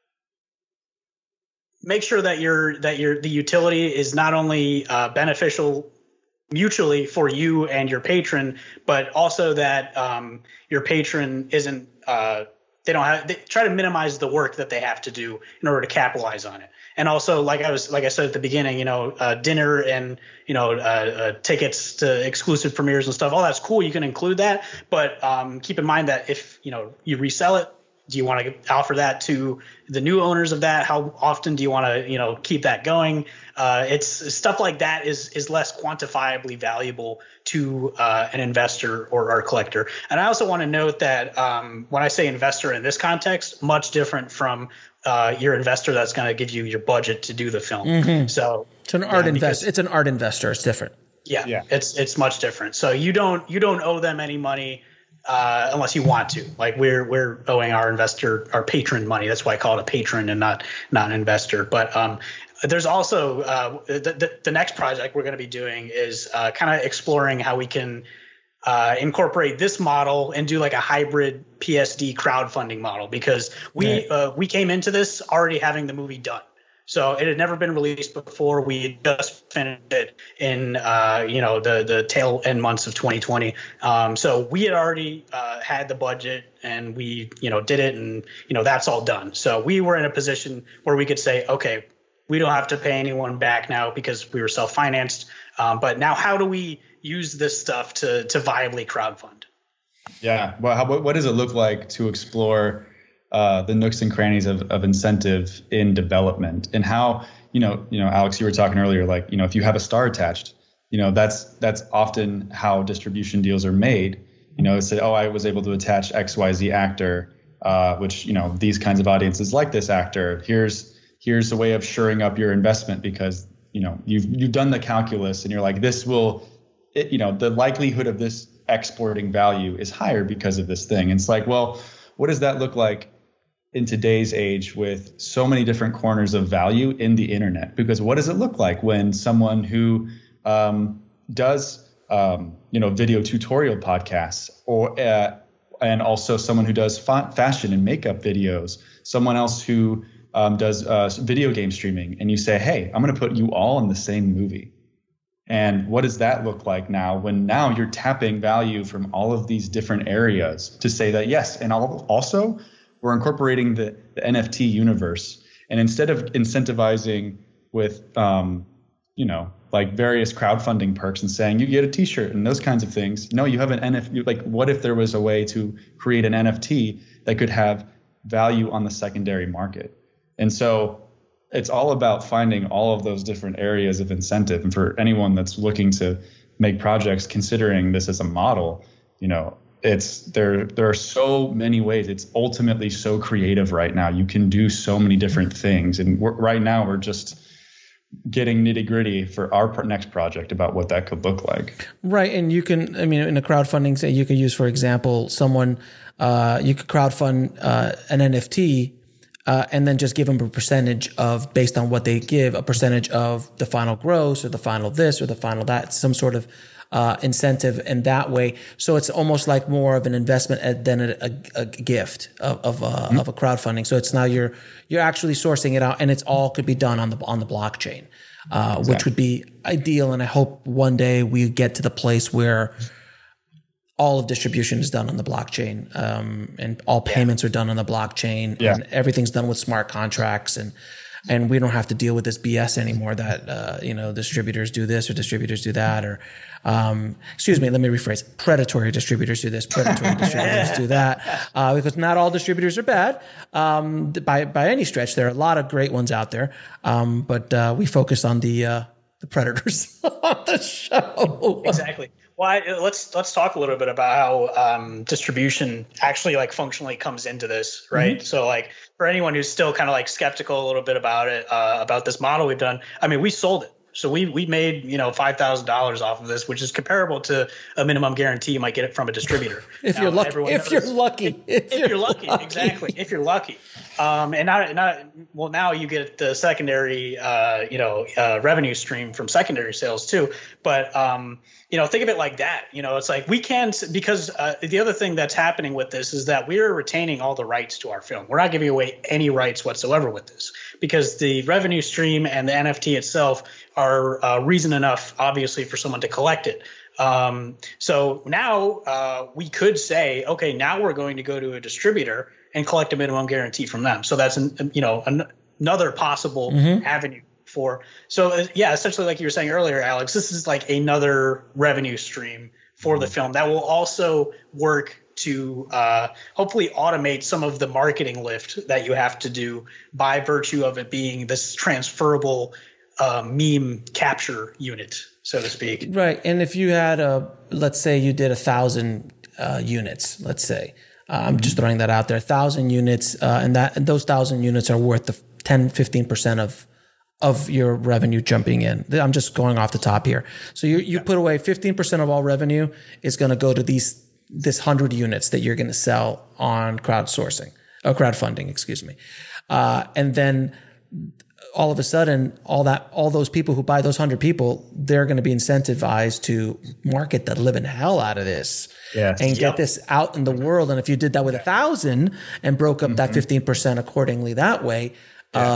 make sure that your that your the utility is not only uh, beneficial mutually for you and your patron, but also that um, your patron isn't uh, they don't have they try to minimize the work that they have to do in order to capitalize on it. And also, like I was like I said at the beginning, you know, uh, dinner and you know uh, uh, tickets to exclusive premieres and stuff, all that's cool. You can include that, but um, keep in mind that if you know you resell it, do you want to offer that to the new owners of that? How often do you want to, you know, keep that going? Uh, it's stuff like that is is less quantifiably valuable to uh, an investor or our collector. And I also want to note that um, when I say investor in this context, much different from uh, your investor that's going to give you your budget to do the film. Mm-hmm. So it's an art yeah, investor. It's an art investor. It's different. Yeah, Yeah. it's it's much different. So you don't you don't owe them any money. Uh, unless you want to, like we're we're owing our investor, our patron money. That's why I call it a patron and not not an investor. But um, there's also uh, the, the the next project we're going to be doing is uh, kind of exploring how we can uh, incorporate this model and do like a hybrid P S D crowdfunding model, because we Right. uh, we came into this already having the movie done. So it had never been released before. We had just finished it in, uh, you know, the the tail end months of twenty twenty. Um, so we had already uh, had the budget, and we, you know, did it, and you know that's all done. So we were in a position where we could say, okay, we don't have to pay anyone back now because we were self-financed. Um, but now, how do we use this stuff to to viably crowdfund? Yeah. Well, how, what does it look like to explore Uh, the nooks and crannies of, of incentive in development, and how, you know, you know, Alex, you were talking earlier, like, you know, if you have a star attached, you know, that's that's often how distribution deals are made. You know, say, oh, I was able to attach X Y Z actor, uh, which, you know, these kinds of audiences like this actor. Here's here's a way of shoring up your investment because, you know, you've you've done the calculus and you're like, this will, it, you know, the likelihood of this exporting value is higher because of this thing. And it's like, well, what does that look like in today's age with so many different corners of value in the internet? Because what does it look like when someone who um, does, um, you know, video tutorial podcasts, or uh, and also someone who does fa- fashion and makeup videos, someone else who um, does uh, video game streaming, and you say, hey, I'm going to put you all in the same movie. And what does that look like now when now you're tapping value from all of these different areas to say that, yes, and also we're incorporating the, the N F T universe. And instead of incentivizing with, um, you know, like various crowdfunding perks and saying you get a T-shirt and those kinds of things, no, you have an N F T. Like, what if there was a way to create an N F T that could have value on the secondary market? And so it's all about finding all of those different areas of incentive. And for anyone that's looking to make projects, considering this as a model, you know, it's there. There are so many ways. It's ultimately so creative right now. You can do so many different things. And we're, right now, we're just getting nitty gritty for our next project about what that could look like. Right. And you can, I mean, in a crowdfunding, say you could use, for example, someone, uh, you could crowdfund uh, an N F T uh, and then just give them a percentage of, based on what they give, a percentage of the final gross or the final this or the final that, some sort of Uh, incentive in that way. So it's almost like more of an investment than a, a, a gift of of, uh, mm-hmm. of a crowdfunding. So it's now you're you're actually sourcing it out, and it's all could be done on the on the blockchain, uh, exactly. which would be ideal. And I hope one day we get to the place where all of distribution is done on the blockchain, um, and all payments are done on the blockchain, yeah. and everything's done with smart contracts, and and we don't have to deal with this B S anymore that, uh, you know, distributors do this or distributors do that, or, um, excuse me, let me rephrase. Predatory distributors do this, predatory distributors do that, uh, because not all distributors are bad, um, by, by any stretch. There are a lot of great ones out there. Um, but, uh, we focus on the, uh, the predators on the show. Exactly. Well, I, let's let's talk a little bit about how um, distribution actually like functionally comes into this, right? Mm-hmm. So like for anyone who's still kind of like skeptical a little bit about it, uh, about this model we've done, I mean, we sold it. So we we made, you know, five thousand dollars off of this, which is comparable to a minimum guarantee you might get it from a distributor. if, now, you're lucky, if you're lucky. If, if you're lucky. If you're lucky, exactly. If you're lucky. Um, and not, not, well, now you get the secondary, uh, you know, uh, revenue stream from secondary sales too. But, um, you know, think of it like that. You know, it's like we can, because uh, the other thing that's happening with this is that we're retaining all the rights to our film. We're not giving away any rights whatsoever with this, because the revenue stream and the N F T itself are uh, reason enough, obviously, for someone to collect it. Um, so now uh, we could say, okay, now we're going to go to a distributor and collect a minimum guarantee from them. So that's, an, you know, an, another possible mm-hmm. avenue for. So uh, yeah, essentially, like you were saying earlier, Alex, this is like another revenue stream for the film that will also work to uh, hopefully automate some of the marketing lift that you have to do by virtue of it being this transferable uh, meme capture unit, so to speak. Right. And if you had a, let's say you did a thousand uh, units, let's say, uh, I'm just throwing that out there, a thousand units, uh, and that and those thousand units are worth the ten, fifteen percent of of your revenue jumping in. I'm just going off the top here. So you you put away fifteen percent of all revenue is going to go to these this hundred units that you're going to sell on crowdsourcing or crowdfunding, excuse me. Uh, and then all of a sudden, all that, all those people who buy those hundred people, they're going to be incentivized to market the living hell out of this yes. and yep. get this out in the world. And if you did that with a thousand and broke up mm-hmm. that fifteen percent accordingly that way, yeah. uh,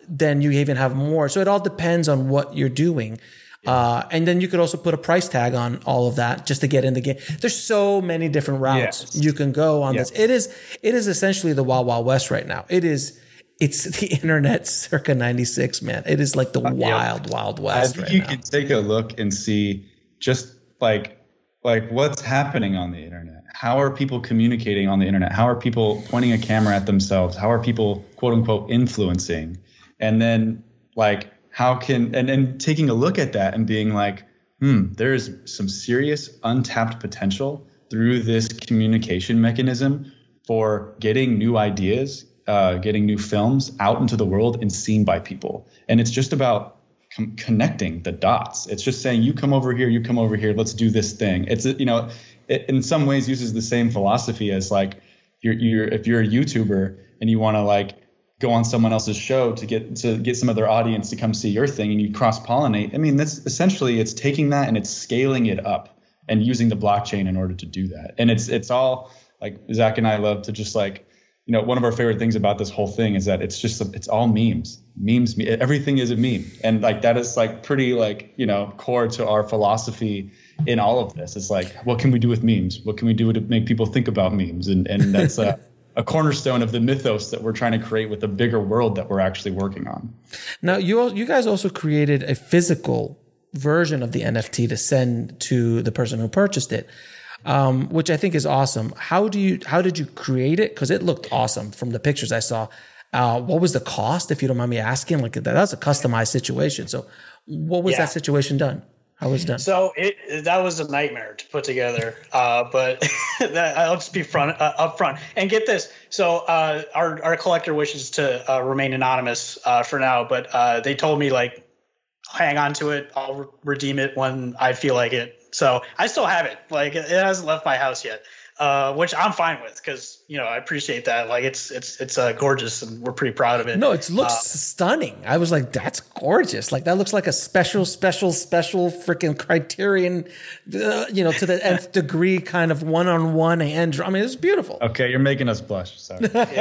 then you even have more. So it all depends on what you're doing. Uh, and then you could also put a price tag on all of that just to get in the game. There's so many different routes yes. you can go on yes. this. It is, it is essentially the Wild Wild West right now. It is, it's the internet circa ninety-six, man. It is like the uh, wild, yeah. wild west I think right you now. can take a look and see just like, like what's happening on the internet. How are people communicating on the internet? How are people pointing a camera at themselves? How are people quote unquote influencing? And then like, how can, and, and taking a look at that and being like, hmm, there's some serious untapped potential through this communication mechanism for getting new ideas, uh, getting new films out into the world and seen by people. And it's just about com- connecting the dots. It's just saying, you come over here, you come over here, let's do this thing. It's, you know, it in some ways uses the same philosophy as like, you're, you're if you're a YouTuber and you want to like, go on someone else's show to get to get some of their audience to come see your thing and you cross pollinate. I mean, that's essentially it's taking that and it's scaling it up and using the blockchain in order to do that. And it's it's all like Zach and I love to just like, you know, one of our favorite things about this whole thing is that it's just it's all memes. Memes, everything is a meme. And like that is like pretty like, you know, core to our philosophy in all of this. It's like, what can we do with memes? What can we do to make people think about memes? And and that's uh a cornerstone of the mythos that we're trying to create with a bigger world that we're actually working on. Now, you you guys also created a physical version of the N F T to send to the person who purchased it, um, which I think is awesome. How do you how did you create it? Because it looked awesome from the pictures I saw. Uh, what was the cost, if you don't mind me asking? Like that, that's a customized situation. So, what was yeah. that situation done? How was it done? So it that was a nightmare to put together, uh, but that, I'll just be front uh, up front and get this. So uh, our our collector wishes to uh, remain anonymous uh, for now, but uh, they told me like, hang on to it. I'll re- redeem it when I feel like it. So I still have it. Like it hasn't left my house yet, uh, which I'm fine with because you know I appreciate that. Like it's it's it's uh, gorgeous and we're pretty proud of it. No, it looks uh, stunning. I was like, that's gorgeous. Like that looks like a special, special, special freaking Criterion, uh, you know, to the nth degree kind of one-on-one hand. I mean, it's beautiful. Okay, you're making us blush. Sorry.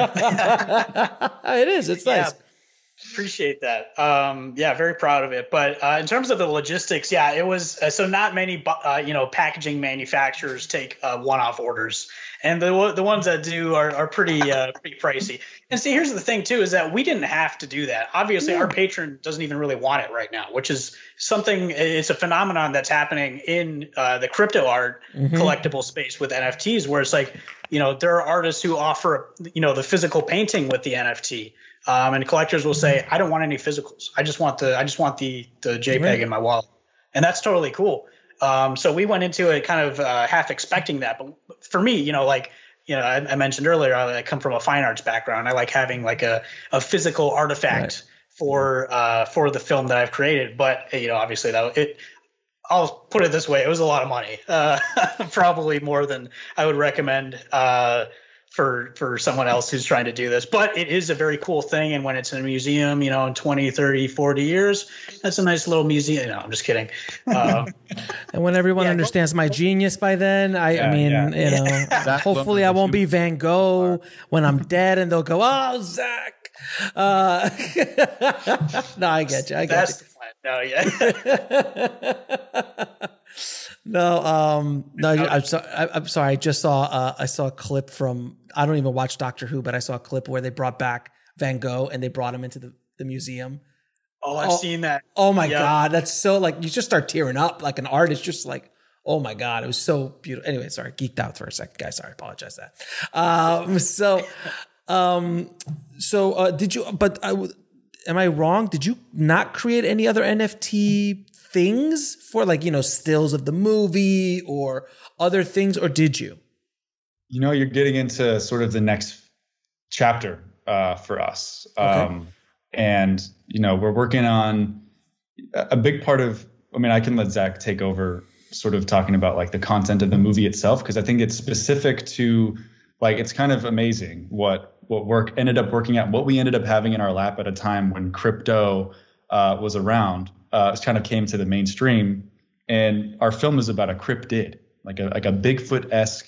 It is. It's nice. Yeah. Appreciate that. Um, yeah, very proud of it. But uh, in terms of the logistics, yeah, it was uh, so not many, uh, you know, packaging manufacturers take uh, one-off orders, and the the ones that do are are pretty uh, pretty pricey. And see, here's the thing too, is that we didn't have to do that. Obviously, yeah. our patron doesn't even really want it right now, which is something. It's a phenomenon that's happening in uh, the crypto art mm-hmm. collectible space with N F Ts, where it's like, you know, there are artists who offer, you know, the physical painting with the N F T. Um, and collectors will say, I don't want any physicals. I just want the I just want the the JPEG right. in my wallet. And that's totally cool. Um, so we went into it kind of uh, half expecting that. But for me, you know, like, you know, I, I mentioned earlier, I, I come from a fine arts background. I like having like a, a physical artifact right. for uh, for the film that I've created. But, you know, obviously that it I'll put it this way. It was a lot of money, uh, probably more than I would recommend uh for for someone else who's trying to do this. But it is a very cool thing. And when it's in a museum, you know, in twenty, thirty, forty years, that's a nice little museum. No, I'm just kidding. Um, and when everyone yeah, understands my genius by then, I, yeah, I mean, yeah. you know, yeah. hopefully I won't be Van Gogh when I'm dead and they'll go, oh, Zach. Uh, no, I get you. I get that's you. The plan. No, yeah. No, um, no, I'm sorry. I'm sorry. I just saw, uh, I saw a clip from, I don't even watch Doctor Who, but I saw a clip where they brought back Van Gogh and they brought him into the, the museum. Oh, I've oh, seen that. Oh my yeah. God. That's so like, you just start tearing up like an artist, just like, oh my God. It was so beautiful. Anyway, sorry. Geeked out for a second, guys. Sorry. Apologize that. Um, so, um, so, uh, did you, but I, am I wrong? Did you not create any other N F T things for like, you know, stills of the movie or other things, or did you? You know, you're getting into sort of the next chapter uh, for us. Okay. Um, and, you know, we're working on a big part of, I mean, I can let Zach take over sort of talking about like the content of the movie itself, because I think it's specific to like, it's kind of amazing what, what work ended up working out, what we ended up having in our lap at a time when crypto uh, was around. Uh, it kind of came to the mainstream, and our film is about a cryptid, like a like a Bigfoot-esque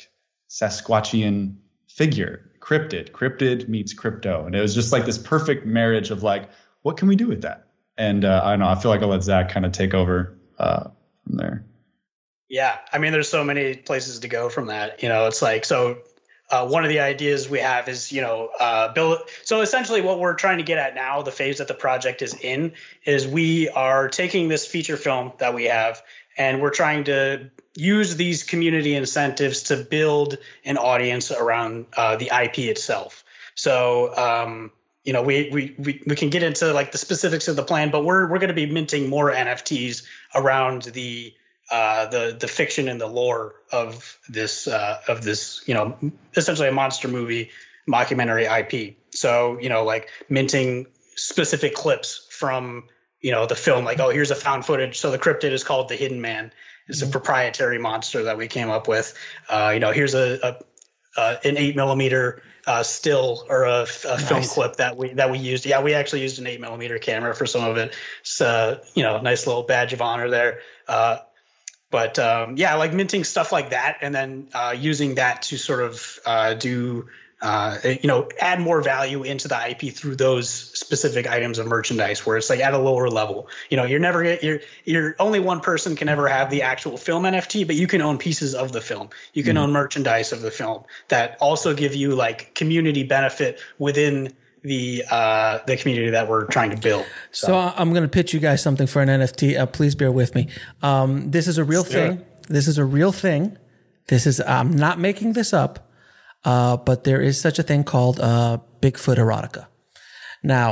Sasquatchian figure, cryptid. Cryptid meets crypto, and it was just like this perfect marriage of like, what can we do with that? And uh, I don't know. I feel like I'll let Zach kind of take over uh, from there. Yeah, I mean, there's so many places to go from that. You know, it's like so. Uh, one of the ideas we have is, you know, uh, build. So essentially what we're trying to get at now, the phase that the project is in, is we are taking this feature film that we have and we're trying to use these community incentives to build an audience around uh, the I P itself. So, um, you know, we, we, we, we can get into like the specifics of the plan, but we're, we're going to be minting more N F Ts around the Uh, the the fiction and the lore of this uh, of this, you know, essentially a monster movie mockumentary I P. So, you know, like minting specific clips from, you know, the film, like, oh, here's a found footage. So the cryptid is called the Hidden Man. It's mm-hmm. a proprietary monster that we came up with. Uh, you know, here's a, a uh, an eight millimeter uh, still or a, a nice. film clip that we that we used. Yeah, we actually used an eight millimeter camera for some of it. It's uh, you know, nice little badge of honor there. Uh, But um, yeah, like minting stuff like that, and then uh, using that to sort of uh, do, uh, you know, add more value into the I P through those specific items of merchandise, where it's like at a lower level. You know, you're never you're you're only one person can ever have the actual film N F T, but you can own pieces of the film. You can mm-hmm. own merchandise of the film that also give you like community benefit within the uh, the community that we're trying to build. So, so I'm going to pitch you guys something for an N F T. Uh, please bear with me. Um, this is a real thing. Yeah. This is a real thing. This is I'm not making this up, uh, but there is such a thing called uh, Bigfoot erotica. Now,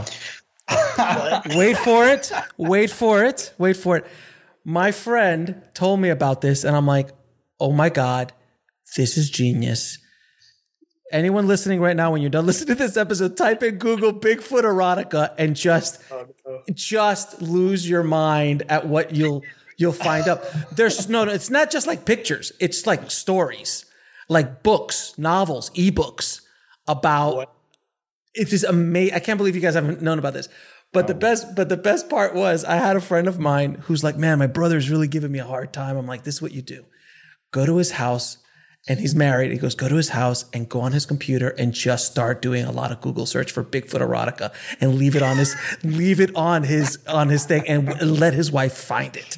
wait for it. Wait for it. Wait for it. My friend told me about this, and I'm like, oh my God, this is genius. Anyone listening right now, when you're done listening to this episode, type in Google Bigfoot erotica and just, oh, no. just lose your mind at what you'll you'll find up. There's no, it's not just like pictures. It's like stories, like books, novels, ebooks about. What? It is amazing. I can't believe you guys haven't known about this. But oh. the best, but the best part was, I had a friend of mine who's like, man, my brother's really giving me a hard time. I'm like, this is what you do: go to his house. And he's married. He goes, go to his house and go on his computer and just start doing a lot of Google search for Bigfoot erotica and leave it on his, leave it on his, on his thing and let his wife find it.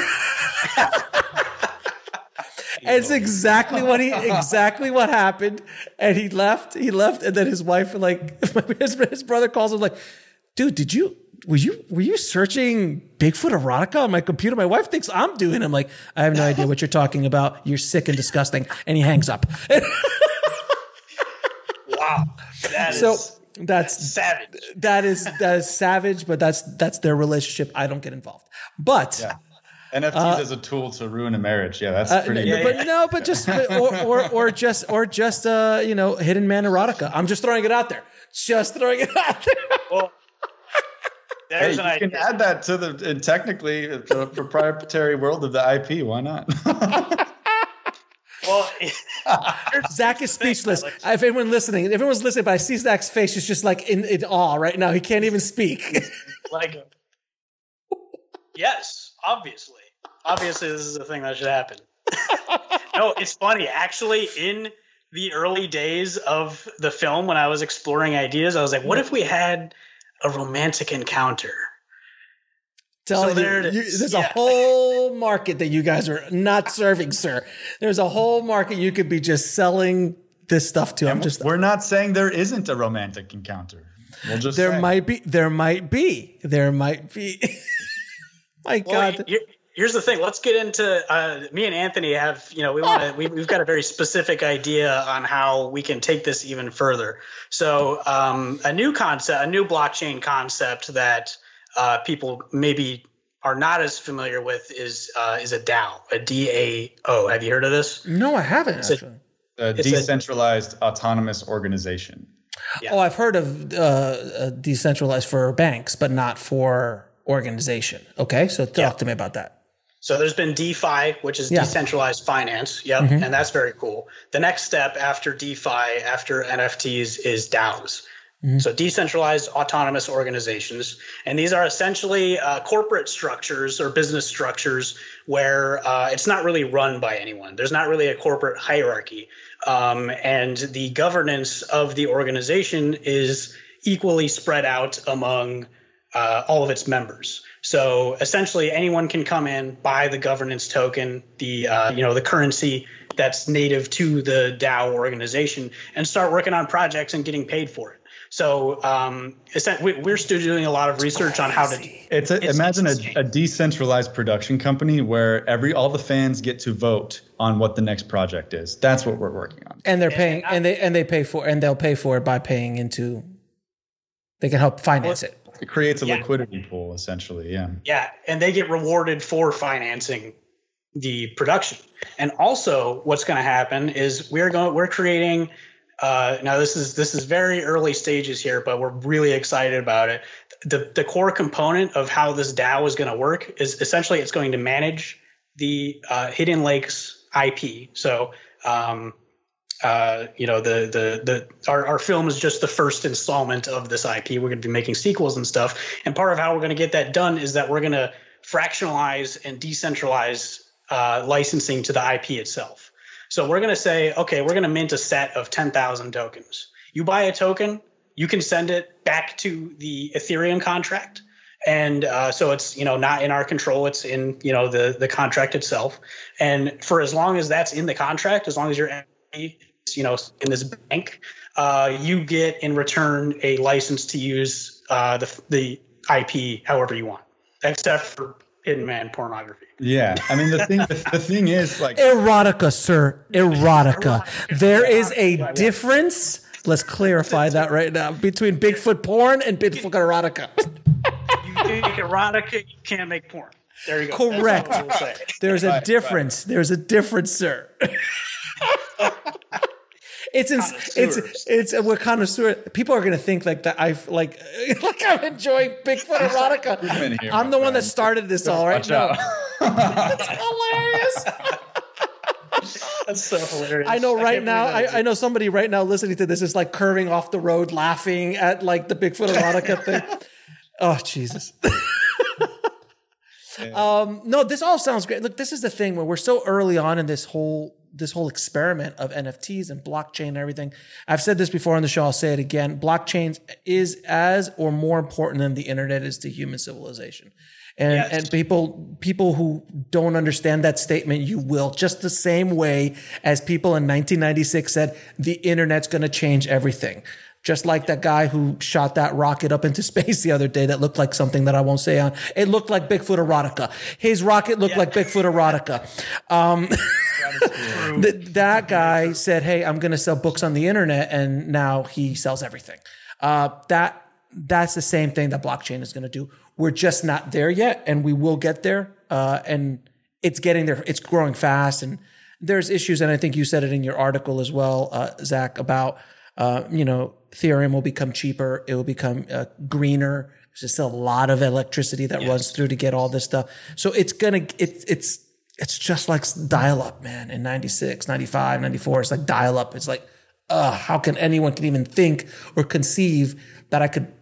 It's exactly what he, exactly what happened. And he left, he left. And then his wife, like, his, his brother calls him like, dude, did you, were you, were you searching Bigfoot erotica on my computer? My wife thinks I'm doing it. I'm like, I have no idea what you're talking about. You're sick and disgusting. And he hangs up. Wow. That so is, that's, that's savage. That is, that is savage, but that's, that's their relationship. I don't get involved, but yeah. N F Ts uh, as a tool to ruin a marriage. Yeah. That's uh, pretty, yeah, but yeah. no, but just, or, or, or just, or just, uh, you know, Hidden Man erotica. I'm just throwing it out there. Just throwing it out there. Well, hey, you idea. can add that to the uh, technically the proprietary world of the I P. Why not? Well, Zach is speechless. If anyone listening, if everyone's listening, but I see Zach's face is just like in, in awe right now. He can't even speak. Like, yes, obviously, obviously, this is a thing that should happen. No, it's funny. Actually, in the early days of the film, when I was exploring ideas, I was like, what if we had a romantic encounter? Tell so there you, you, there's yeah. a whole market that you guys are not serving, sir. There's a whole market you could be just selling this stuff to. I'm just we're not saying there isn't a romantic encounter. We'll just there say. might be. There might be. There might be. My well, God. You, here's the thing. Let's get into. Uh, me and Anthony have. You know, we want to. we, we've got a very specific idea on how we can take this even further. So, um, a new concept, a new blockchain concept that. Uh, people maybe are not as familiar with is uh, is a DAO, a D A O. Have you heard of this? No, I haven't. It's actually. A, a decentralized a, autonomous organization. Yeah. Oh, I've heard of uh, decentralized for banks, but not for organization. Okay, so talk yeah. to me about that. So there's been DeFi, which is yeah. decentralized finance. Yep, mm-hmm. and that's very cool. The next step after DeFi, after N F Ts, is DAOs. Mm-hmm. So decentralized autonomous organizations. And these are essentially uh, corporate structures or business structures where uh, it's not really run by anyone. There's not really a corporate hierarchy. Um, and the governance of the organization is equally spread out among uh, all of its members. So essentially, anyone can come in, buy the governance token, the uh, you know the currency that's native to the DAO organization, and start working on projects and getting paid for it. So um, we're still doing a lot of research on how to. It's, a, it's imagine a, a decentralized production company where every all the fans get to vote on what the next project is. That's what we're working on. And they're paying, and they and they pay for, and they'll pay for it by paying into. They can help finance it. It creates a yeah. liquidity pool, essentially. Yeah. Yeah, and they get rewarded for financing the production. And also, what's going to happen is we're going we're creating. Uh, now this is this is very early stages here, but we're really excited about it. The the core component of how this DAO is going to work is essentially it's going to manage the uh, Hidden Lakes I P. So. Um, Uh, you know, the the the our, our film is just the first installment of this I P. We're going to be making sequels and stuff. And part of how we're going to get that done is that we're going to fractionalize and decentralize uh, licensing to the I P itself. So we're going to say, okay, we're going to mint a set of ten thousand tokens. You buy a token, you can send it back to the Ethereum contract. And uh, so it's, you know, not in our control. It's in, you know, the, the contract itself. And for as long as that's in the contract, as long as you're you know, in this bank, uh, you get in return a license to use uh, the the I P however you want, except for hidden man pornography. Yeah, I mean the thing the, the thing is like erotica, sir, erotica. There is a difference. Let's clarify that right now between Bigfoot porn and Bigfoot erotica. You can make erotica, you can't make porn. There you go. Correct. We'll There's a right, difference. Right. There's a difference, sir. It's in, it's it's we're connoisseur. People are gonna think like that. I've like like I'm enjoying Bigfoot erotica. Here, I'm the friend. one that started this all right now. That's hilarious. That's so hilarious. I know right I now. I, I know somebody right now listening to this is like curving off the road, laughing at like the Bigfoot erotica thing. Oh Jesus. Yeah. Um, no, this all sounds great. Look, this is the thing where we're so early on in this whole this whole experiment of N F Ts and blockchain and everything. I've said this before on the show. I'll say it again. Blockchain is as or more important than the internet is to human civilization. And yes. and people people who don't understand that statement, you will. Just the same way as people in nineteen ninety-six said the internet's going to change everything. Just like that guy who shot that rocket up into space the other day that looked like something that I won't say on. It looked like Bigfoot erotica. His rocket looked yeah. like Bigfoot erotica. Um, th- that guy said, hey, I'm going to sell books on the internet. And now he sells everything. Uh, that that's the same thing that blockchain is going to do. We're just not there yet. And we will get there. Uh, and it's getting there. It's growing fast. And there's issues. And I think you said it in your article as well, uh, Zach, about, uh, you know, Ethereum will become cheaper. It will become uh, greener. There's still a lot of electricity that yes. runs through to get all this stuff. So it's going to, it's, it's, it's just like dial up, man, in ninety-six, ninety-five, ninety-four. It's like dial up. It's like, uh, how can anyone can even think or conceive that I could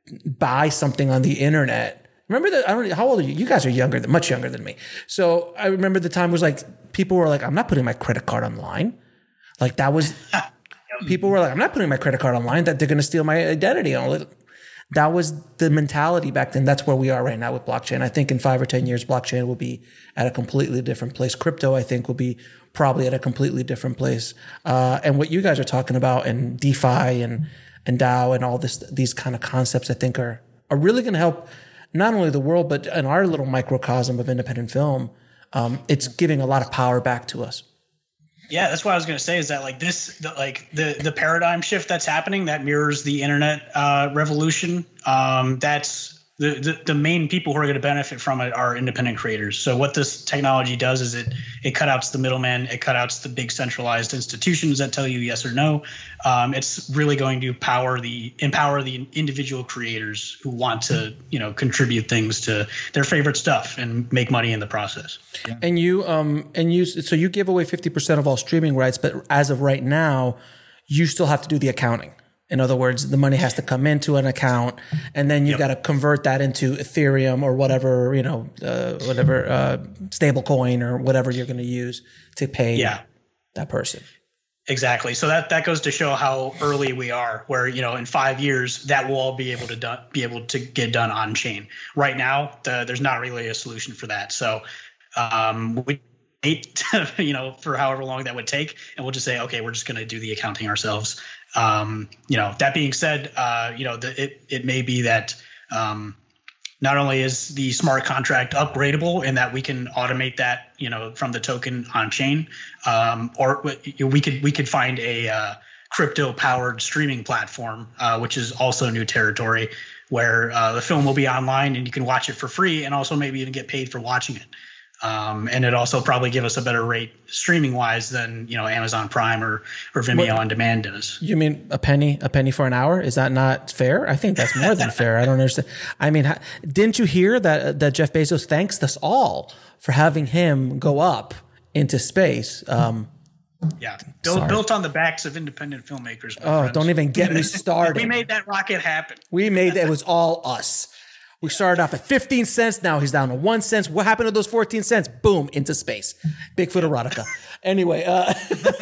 buy something on the internet? Remember that? I don't know. How old are you? You guys are younger than, much younger than me. So I remember the time was like, people were like, I'm not putting my credit card online. Like that was, people were like, I'm not putting my credit card online, that they're going to steal my identity. And that was the mentality back then. That's where we are right now with blockchain. I think in five or ten years, blockchain will be at a completely different place. Crypto, I think, will be probably at a completely different place. Uh, and what you guys are talking about and DeFi and, and DAO and all this, these kind of concepts, I think are, are really going to help not only the world, but in our little microcosm of independent film. Um, it's giving a lot of power back to us. Yeah, that's what I was going to say is that like this, the, like the, the paradigm shift that's happening that mirrors the internet uh, revolution. Um, that's the, the, the main people who are going to benefit from it are independent creators. So what this technology does is it, it cut outs the middleman. It cut outs the big centralized institutions that tell you yes or no. Um, it's really going to power the empower the individual creators who want to, you know, contribute things to their favorite stuff and make money in the process. Yeah. And you, um, and you, so you give away fifty percent of all streaming rights, but as of right now, you still have to do the accounting. In other words, the money has to come into an account, and then you've yep. got to convert that into Ethereum or whatever, you know, uh, whatever uh, stable coin or whatever you're going to use to pay yeah. that person. Exactly. So that, that goes to show how early we are, where, you know, in five years that will all be able to do, be able to get done on chain. Right now, the, there's not really a solution for that. So um, we wait, you know, for however long that would take, and we'll just say, okay, we're just going to do the accounting ourselves. Um, you know, that being said, uh, you know, the, it it may be that um, not only is the smart contract upgradable in that we can automate that, you know, from the token on chain, um, or we could we could find a uh, crypto powered streaming platform, uh, which is also new territory, where uh, the film will be online and you can watch it for free, and also maybe even get paid for watching it. Um, and it also probably give us a better rate streaming wise than, you know, Amazon Prime or, or Vimeo what, on demand does. You mean a penny, a penny for an hour? Is that not fair? I think that's more than fair. I don't understand. I mean, didn't you hear that, that Jeff Bezos thanks us all for having him go up into space? Um, yeah. Built, built on the backs of independent filmmakers. Oh, friends. Don't even get me started. We made that rocket happen. We made that. It was all us. We started off at fifteen cents. Now he's down to one cent. What happened to those fourteen cents? Boom, into space. Bigfoot erotica. Anyway, uh,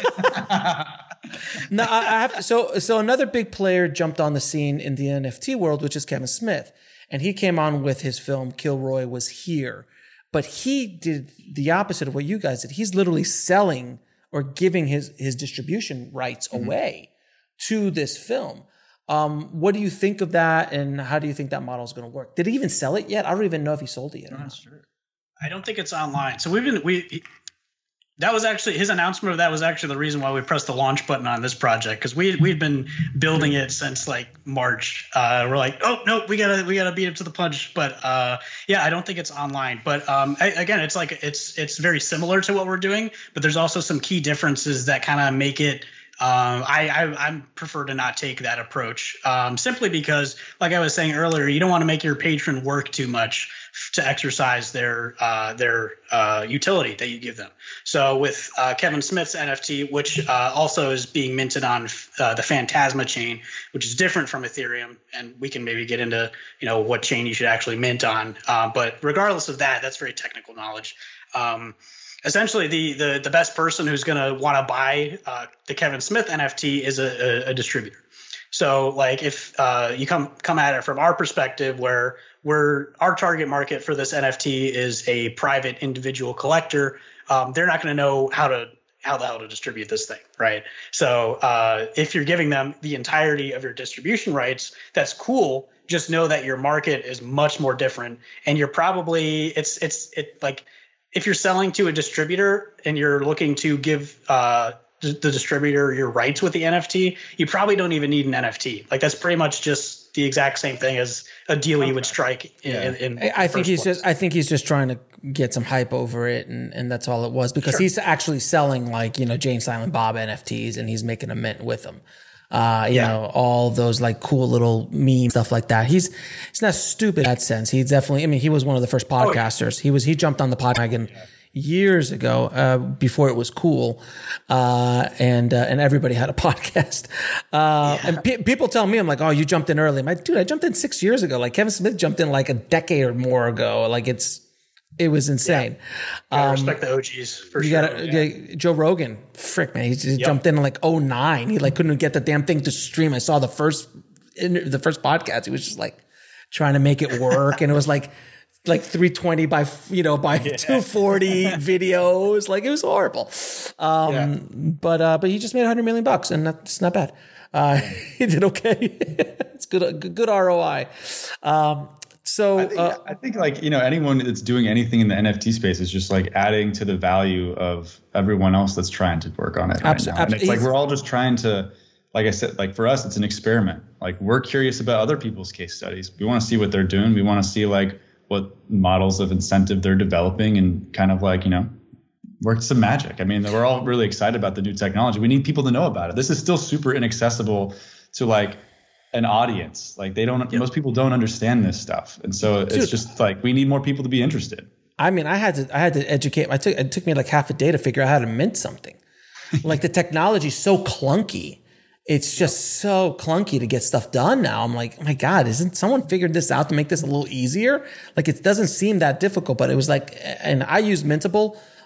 no, I have to, so so another big player jumped on the scene in the N F T world, which is Kevin Smith, and he came on with his film Kilroy Was Here, but he did the opposite of what you guys did. He's literally selling or giving his his distribution rights mm-hmm. away to this film. Um, what do you think of that, and how do you think that model is going to work? Did he even sell it yet? I don't even know if he sold it yet. Not sure. I don't think it's online. So we've been we he, that was actually his announcement of that was actually the reason why we pressed the launch button on this project, because we we'd been building it since like March. Uh, we're like, oh no, we gotta we gotta beat him to the punch. But uh, yeah, I don't think it's online. But um, I, again, it's like it's it's very similar to what we're doing, but there's also some key differences that kind of make it. Um, I, I, I prefer to not take that approach, um, simply because, like I was saying earlier, you don't want to make your patron work too much to exercise their uh, their uh, utility that you give them. So with uh, Kevin Smith's N F T, which uh, also is being minted on uh, the Phantasma chain, which is different from Ethereum, and we can maybe get into you know what chain you should actually mint on. Uh, but regardless of that, that's very technical knowledge. Um, Essentially, the, the the best person who's going to want to buy uh, the Kevin Smith N F T is a, a, a distributor. So, like, if uh, you come come at it from our perspective, where we're our target market for this N F T is a private individual collector, um, they're not going to know how to how the hell to distribute this thing, right? So, uh, if you're giving them the entirety of your distribution rights, that's cool. Just know that your market is much more different, and you're probably it's it's it like. If you're selling to a distributor and you're looking to give uh, the distributor your rights with the N F T, you probably don't even need an N F T. Like that's pretty much just the exact same thing as a deal okay. you would strike. In, yeah. in, in I think he's place. just. I think he's just trying to get some hype over it, and, and that's all it was. Because sure. he's actually selling like you know Jane Silent Bob N F Ts, and he's making a mint with them. Uh, you yeah. know, all those like cool little meme stuff like that. He's, he's not stupid in that sense. He definitely, I mean, he was one of the first podcasters. Oh, yeah. He was, he jumped on the podcast yeah. years ago, uh, before it was cool. Uh, and, uh, and everybody had a podcast. Uh, yeah. and pe- people tell me, I'm like, oh, you jumped in early. I'm like, dude, I jumped in six years ago. Like Kevin Smith jumped in like a decade or more ago. Like it's, it was insane. Yeah. Um, respect the O Gs for you sure. Gotta, yeah. Joe Rogan, frick man, he just yep. jumped in in like oh nine. He like couldn't get the damn thing to stream. I saw the first, the first podcast. He was just like trying to make it work, and it was like like three twenty by you know by yeah. two forty videos. Like it was horrible. Um, yeah. But uh, but he just made a hundred million bucks, and that's not bad. Uh, he did okay. It's good, good, good R O I. Um, So I think, uh, I think like, you know, anyone that's doing anything in the N F T space is just like adding to the value of everyone else that's trying to work on it. Right now. And it's like, we're all just trying to, like I said, like for us, it's an experiment. Like we're curious about other people's case studies. We want to see what they're doing. We want to see like what models of incentive they're developing and kind of like, you know, work some magic. I mean, we're all really excited about the new technology. We need people to know about it. This is still super inaccessible to like, an audience. Like they don't, yep. most people don't understand this stuff. And so Dude, it's just like, we need more people to be interested. I mean, I had to, I had to educate, I took, it took me like half a day to figure out how to mint something. Like the technology is so clunky. It's just yep. so clunky to get stuff done now. I'm like, oh my God, isn't someone figured this out to make this a little easier? Like it doesn't seem that difficult, but it was like, and I used Mintable.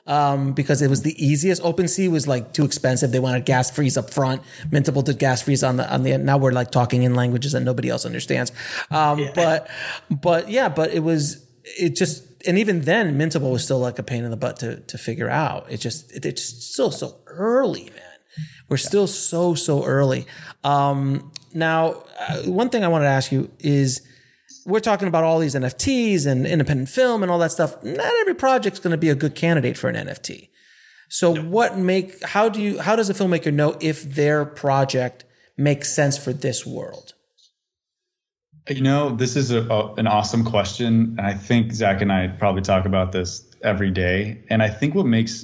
um, because it was the easiest. OpenSea was like too expensive. They wanted gas freeze up front. Mintable did gas freeze on the on the. Now we're like talking in languages that nobody else understands. Um, yeah. But but yeah, but it was it just and even then Mintable was still like a pain in the butt to to figure out. It just it, it's still so early, man. We're still so so early. Um, now, uh, one thing I wanted to ask you is. We're talking about all these N F Ts and independent film and all that stuff. Not every project's going to be a good candidate for an N F T. So no. what make, how do you, how does a filmmaker know if their project makes sense for this world? You know, this is a, a, an awesome question. And I think Zach and I probably talk about this every day. And I think what makes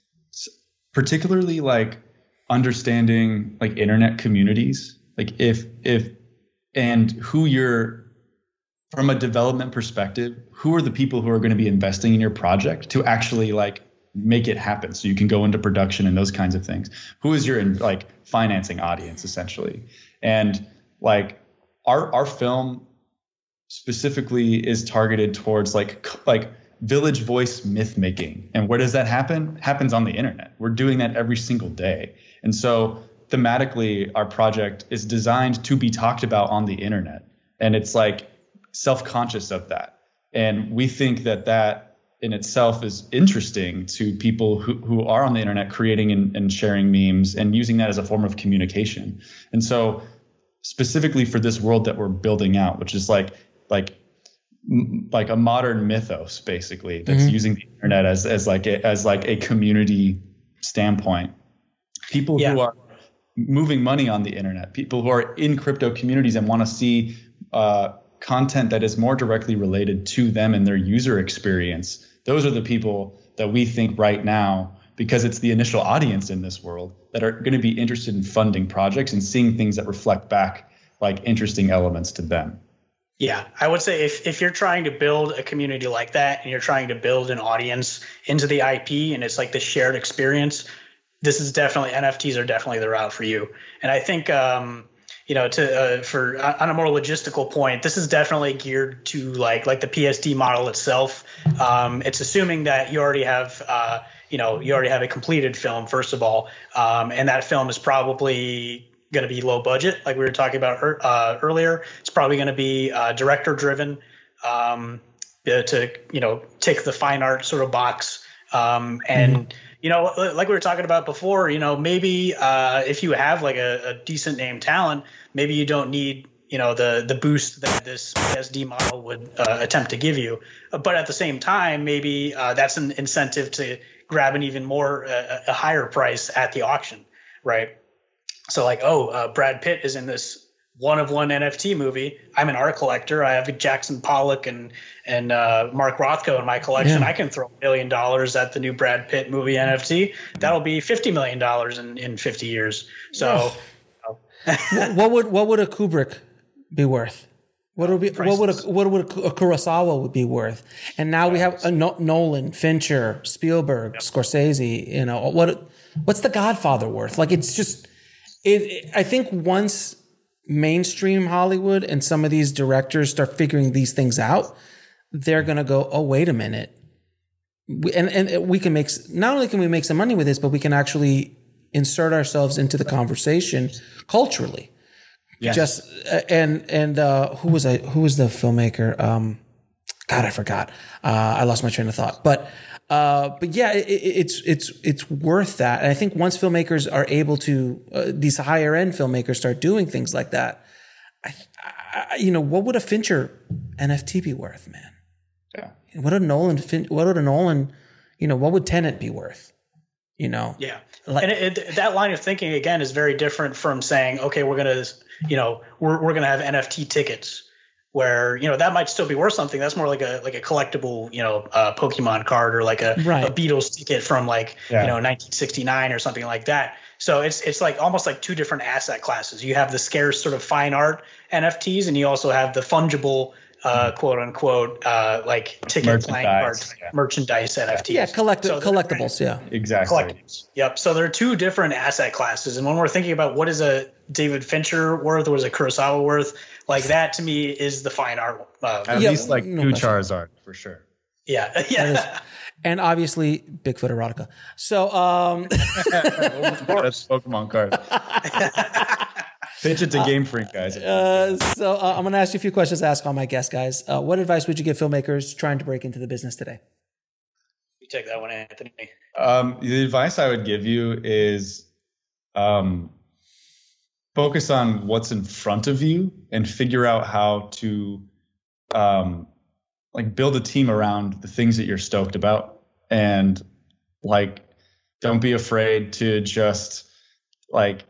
particularly like understanding like internet communities, like if, if, and who you're, from a development perspective, who are the people who are going to be investing in your project to actually like make it happen so you can go into production and those kinds of things? Who is your like financing audience essentially? And like our our film specifically is targeted towards like like village voice myth making. And where does that happen? Happens on the internet. We're doing that every single day. And so thematically, our project is designed to be talked about on the internet. And it's like self-conscious of that. And we think that that in itself is interesting to people who, who are on the internet creating and, and sharing memes and using that as a form of communication. And so specifically for this world that we're building out, which is like like like a modern mythos, basically, that's mm-hmm. using the internet as as like a, as like a community standpoint. People yeah. who are moving money on the internet, people who are in crypto communities and want to see uh, content that is more directly related to them and their user experience. Those are the people that we think right now, because it's the initial audience in this world, that are going to be interested in funding projects and seeing things that reflect back like interesting elements to them. Yeah, I would say if, if you're trying to build a community like that and you're trying to build an audience into the I P and it's like the shared experience, this is definitely, N F Ts are definitely the route for you. And I think, um, you know, to uh, for on a more logistical point, this is definitely geared to like like the P S D model itself. Um, it's assuming that you already have, uh, you know, you already have a completed film, first of all, um, and that film is probably going to be low budget, like we were talking about uh, earlier. It's probably going to be uh, director driven um, to, you know, tick the fine art sort of box. Um, and, mm-hmm. you know, like we were talking about before, you know, maybe uh, if you have like a, a decent name talent, maybe you don't need, you know, the the boost that this P S D model would uh, attempt to give you. But at the same time, maybe uh, that's an incentive to grab an even more, uh, a higher price at the auction, right? So like, oh, uh, Brad Pitt is in this one of one N F T movie. I'm an art collector. I have Jackson Pollock and and uh, Mark Rothko in my collection. Yeah. I can throw a million dollars at the new Brad Pitt movie N F T. That'll be fifty million dollars in, in fifty years. So, yeah. what would what would a Kubrick be worth? What would be, what would a, what would a Kurosawa would be worth? And now we have a no, Nolan, Fincher, Spielberg, yep. Scorsese. You know what? What's The Godfather worth? Like it's just. It, it, I think once mainstream Hollywood and some of these directors start figuring these things out, they're going to go, oh, wait a minute. We, and, and we can make, not only can we make some money with this, but we can actually insert ourselves into the conversation culturally. Yes. Just, uh, and, and, uh, who was I, who was the filmmaker? Um, God, I forgot. Uh, I lost my train of thought, but, Uh, but yeah, it, it's it's it's worth that. And I think once filmmakers are able to, uh, these higher end filmmakers start doing things like that, I, I, you know, what would a Fincher N F T be worth, man? Yeah. What would a Nolan? What would a Nolan? You know, what would Tenet be worth? You know. Yeah. Like, and it, it, that line of thinking again is very different from saying, okay, we're gonna, you know, we're we're gonna have N F T tickets. Where, you know, that might still be worth something. That's more like a like a collectible, you know, uh, Pokemon card or like a, right. a Beatles ticket from like, yeah. you know, nineteen sixty-nine or something like that. So it's it's like almost like two different asset classes. You have the scarce sort of fine art N F Ts, and you also have the fungible, uh, mm-hmm. quote unquote, uh, like ticket playing cards, yeah. merchandise N F Ts. Yeah, collect- so collectibles. Yeah, exactly. Collectibles. Yep. So there are two different asset classes, and when we're thinking about what is a David Fincher worth or what is a Kurosawa worth, like that to me is the fine art. Uh, At yeah, least like no two Charizard for sure. Yeah. Yeah. And obviously, Bigfoot erotica. So, um, that's Pokemon card. Pitch it to uh, Game Freak, guys. Uh, so, uh, I'm going to ask you a few questions to ask all my guests, guys. Uh, what advice would you give filmmakers trying to break into the business today? You take that one, Anthony. Um, the advice I would give you is um, focus on what's in front of you and figure out how to um, like build a team around the things that you're stoked about. And like, don't be afraid to just like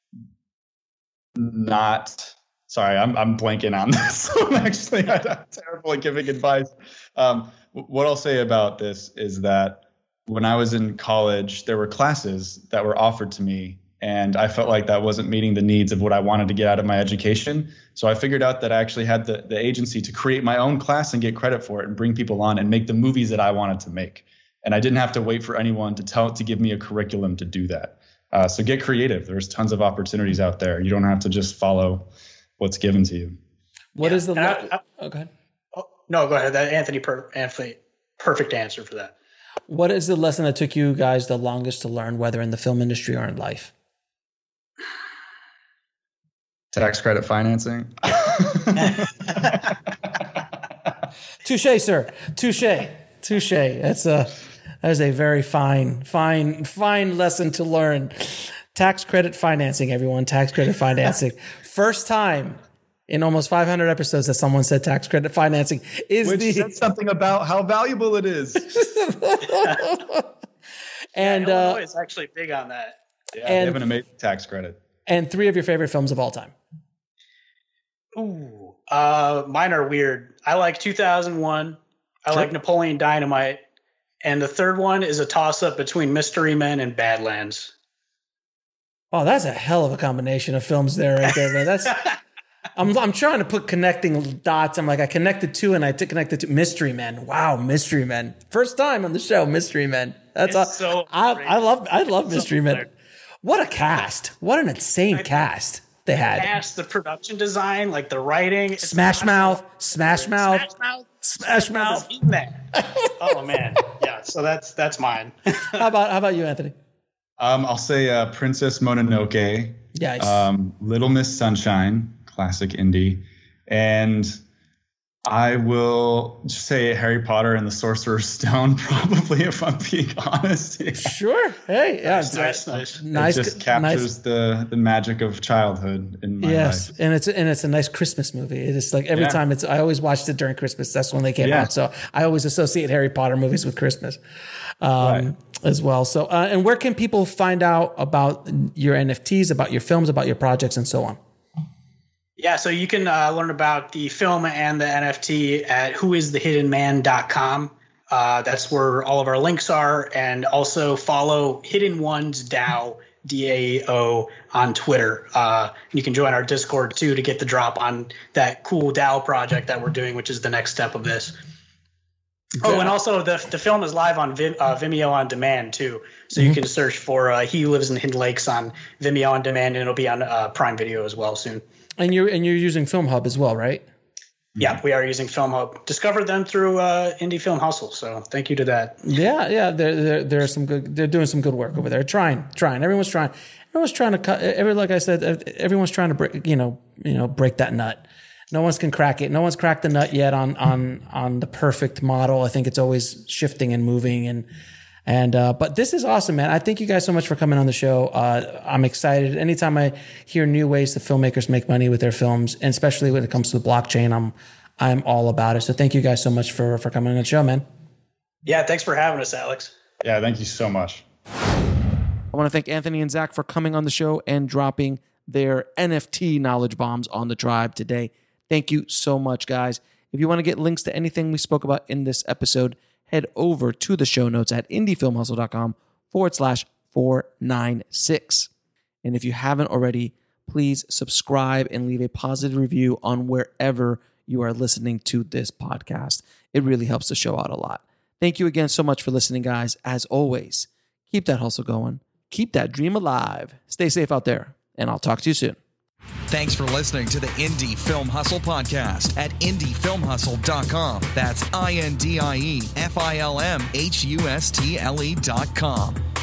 not, sorry, I'm I'm blanking on this. I'm actually I'm terrible at giving advice. Um, what I'll say about this is that when I was in college, there were classes that were offered to me, and I felt like that wasn't meeting the needs of what I wanted to get out of my education. So I figured out that I actually had the, the agency to create my own class and get credit for it and bring people on and make the movies that I wanted to make. And I didn't have to wait for anyone to tell to give me a curriculum to do that. Uh, so get creative. There's tons of opportunities out there. You don't have to just follow what's given to you. What yeah. is the? Le- I, I, oh, go ahead. Oh, no, go ahead. That Anthony, per- Anthony, perfect answer for that. What is the lesson that took you guys the longest to learn, whether in the film industry or in life? Tax credit financing. Touche, sir. Touche. Touche. That's a that is a very fine, fine, fine lesson to learn. Tax credit financing, everyone. Tax credit financing. First time in almost five hundred episodes that someone said tax credit financing is Which the says something about how valuable it is. And yeah, uh, Illinois is actually big on that. Yeah, and, they have an amazing tax credit. And three of your favorite films of all time. Ooh, uh, mine are weird. I like two thousand one. I Sure. like Napoleon Dynamite. And the third one is a toss-up between Mystery Men and Badlands. Oh, that's a hell of a combination of films there, right there, man. That's I'm I'm trying to put connecting dots. I'm like, I connected two and I t- connected to Mystery Men. Wow, Mystery Men. First time on the show, Mystery Men. That's It's a, so I, great. I love I love So Mystery Men. good. What a cast. What an insane cast they had. Cast, the production design, like the writing. it's Smash not- Mouth, Smash Mouth, Smash Mouth. Smash Mouth. In that. Oh man, yeah. So that's that's mine. How about how about you, Anthony? Um, I'll say uh, Princess Mononoke, Yes. um, Little Miss Sunshine, classic indie, and I will just say Harry Potter and the Sorcerer's Stone, probably, if I'm being honest. Yeah. Sure. Hey, yeah, Nice, nice, nice. nice. It just captures nice. the, the magic of childhood in my Yes, life. and it's and it's a nice Christmas movie. It is like every Yeah. time it's. I always watched it during Christmas. That's when they came Yeah. out. So I always associate Harry Potter movies with Christmas, um, Right. as well. So uh, and where can people find out about your N F Ts, about your films, about your projects, and so on? Yeah, so you can uh, learn about the film and the N F T at who is the hidden man dot com. Uh, that's where all of our links are. And also follow Hidden Ones DAO, D A O, on Twitter. Uh, you can join our Discord, too, to get the drop on that cool DAO project that we're doing, which is the next step of this. Oh, and also the the film is live on Vim, uh, Vimeo on demand, too. So Mm-hmm. you can search for uh, He Who Lives in Hidden Lakes on Vimeo on demand, and it'll be on uh, Prime Video as well soon. And you're and you're using Film Hub as well, right? Yeah, we are using Film Hub. Discovered them through uh, Indie Film Hustle, so thank you to that. Yeah, yeah. There, there, there's some good. They're doing some good work over there. Trying, trying. Everyone's trying. Everyone's trying to cut. Every like I said, everyone's trying to break. You know, you know, break that nut. No one's can crack it. No one's cracked the nut yet on on on the perfect model. I think it's always shifting and moving and. And, uh, but this is awesome, man. I thank you guys so much for coming on the show. Uh, I'm excited. Anytime I hear new ways that filmmakers make money with their films, and especially when it comes to the blockchain, I'm, I'm all about it. So thank you guys so much for, for coming on the show, man. Yeah, thanks for having us, Alex. Yeah, thank you so much. I want to thank Anthony and Zach for coming on the show and dropping their N F T knowledge bombs on the tribe today. Thank you so much, guys. If you want to get links to anything we spoke about in this episode, head over to the show notes at indiefilmhustle.com forward slash 496. And if you haven't already, please subscribe and leave a positive review on wherever you are listening to this podcast. It really helps the show out a lot. Thank you again so much for listening, guys. As always, keep that hustle going. Keep that dream alive. Stay safe out there, and I'll talk to you soon. Thanks for listening to the Indie Film Hustle podcast at indie film hustle dot com. That's I N D I E F I L M H U S T L E dot com.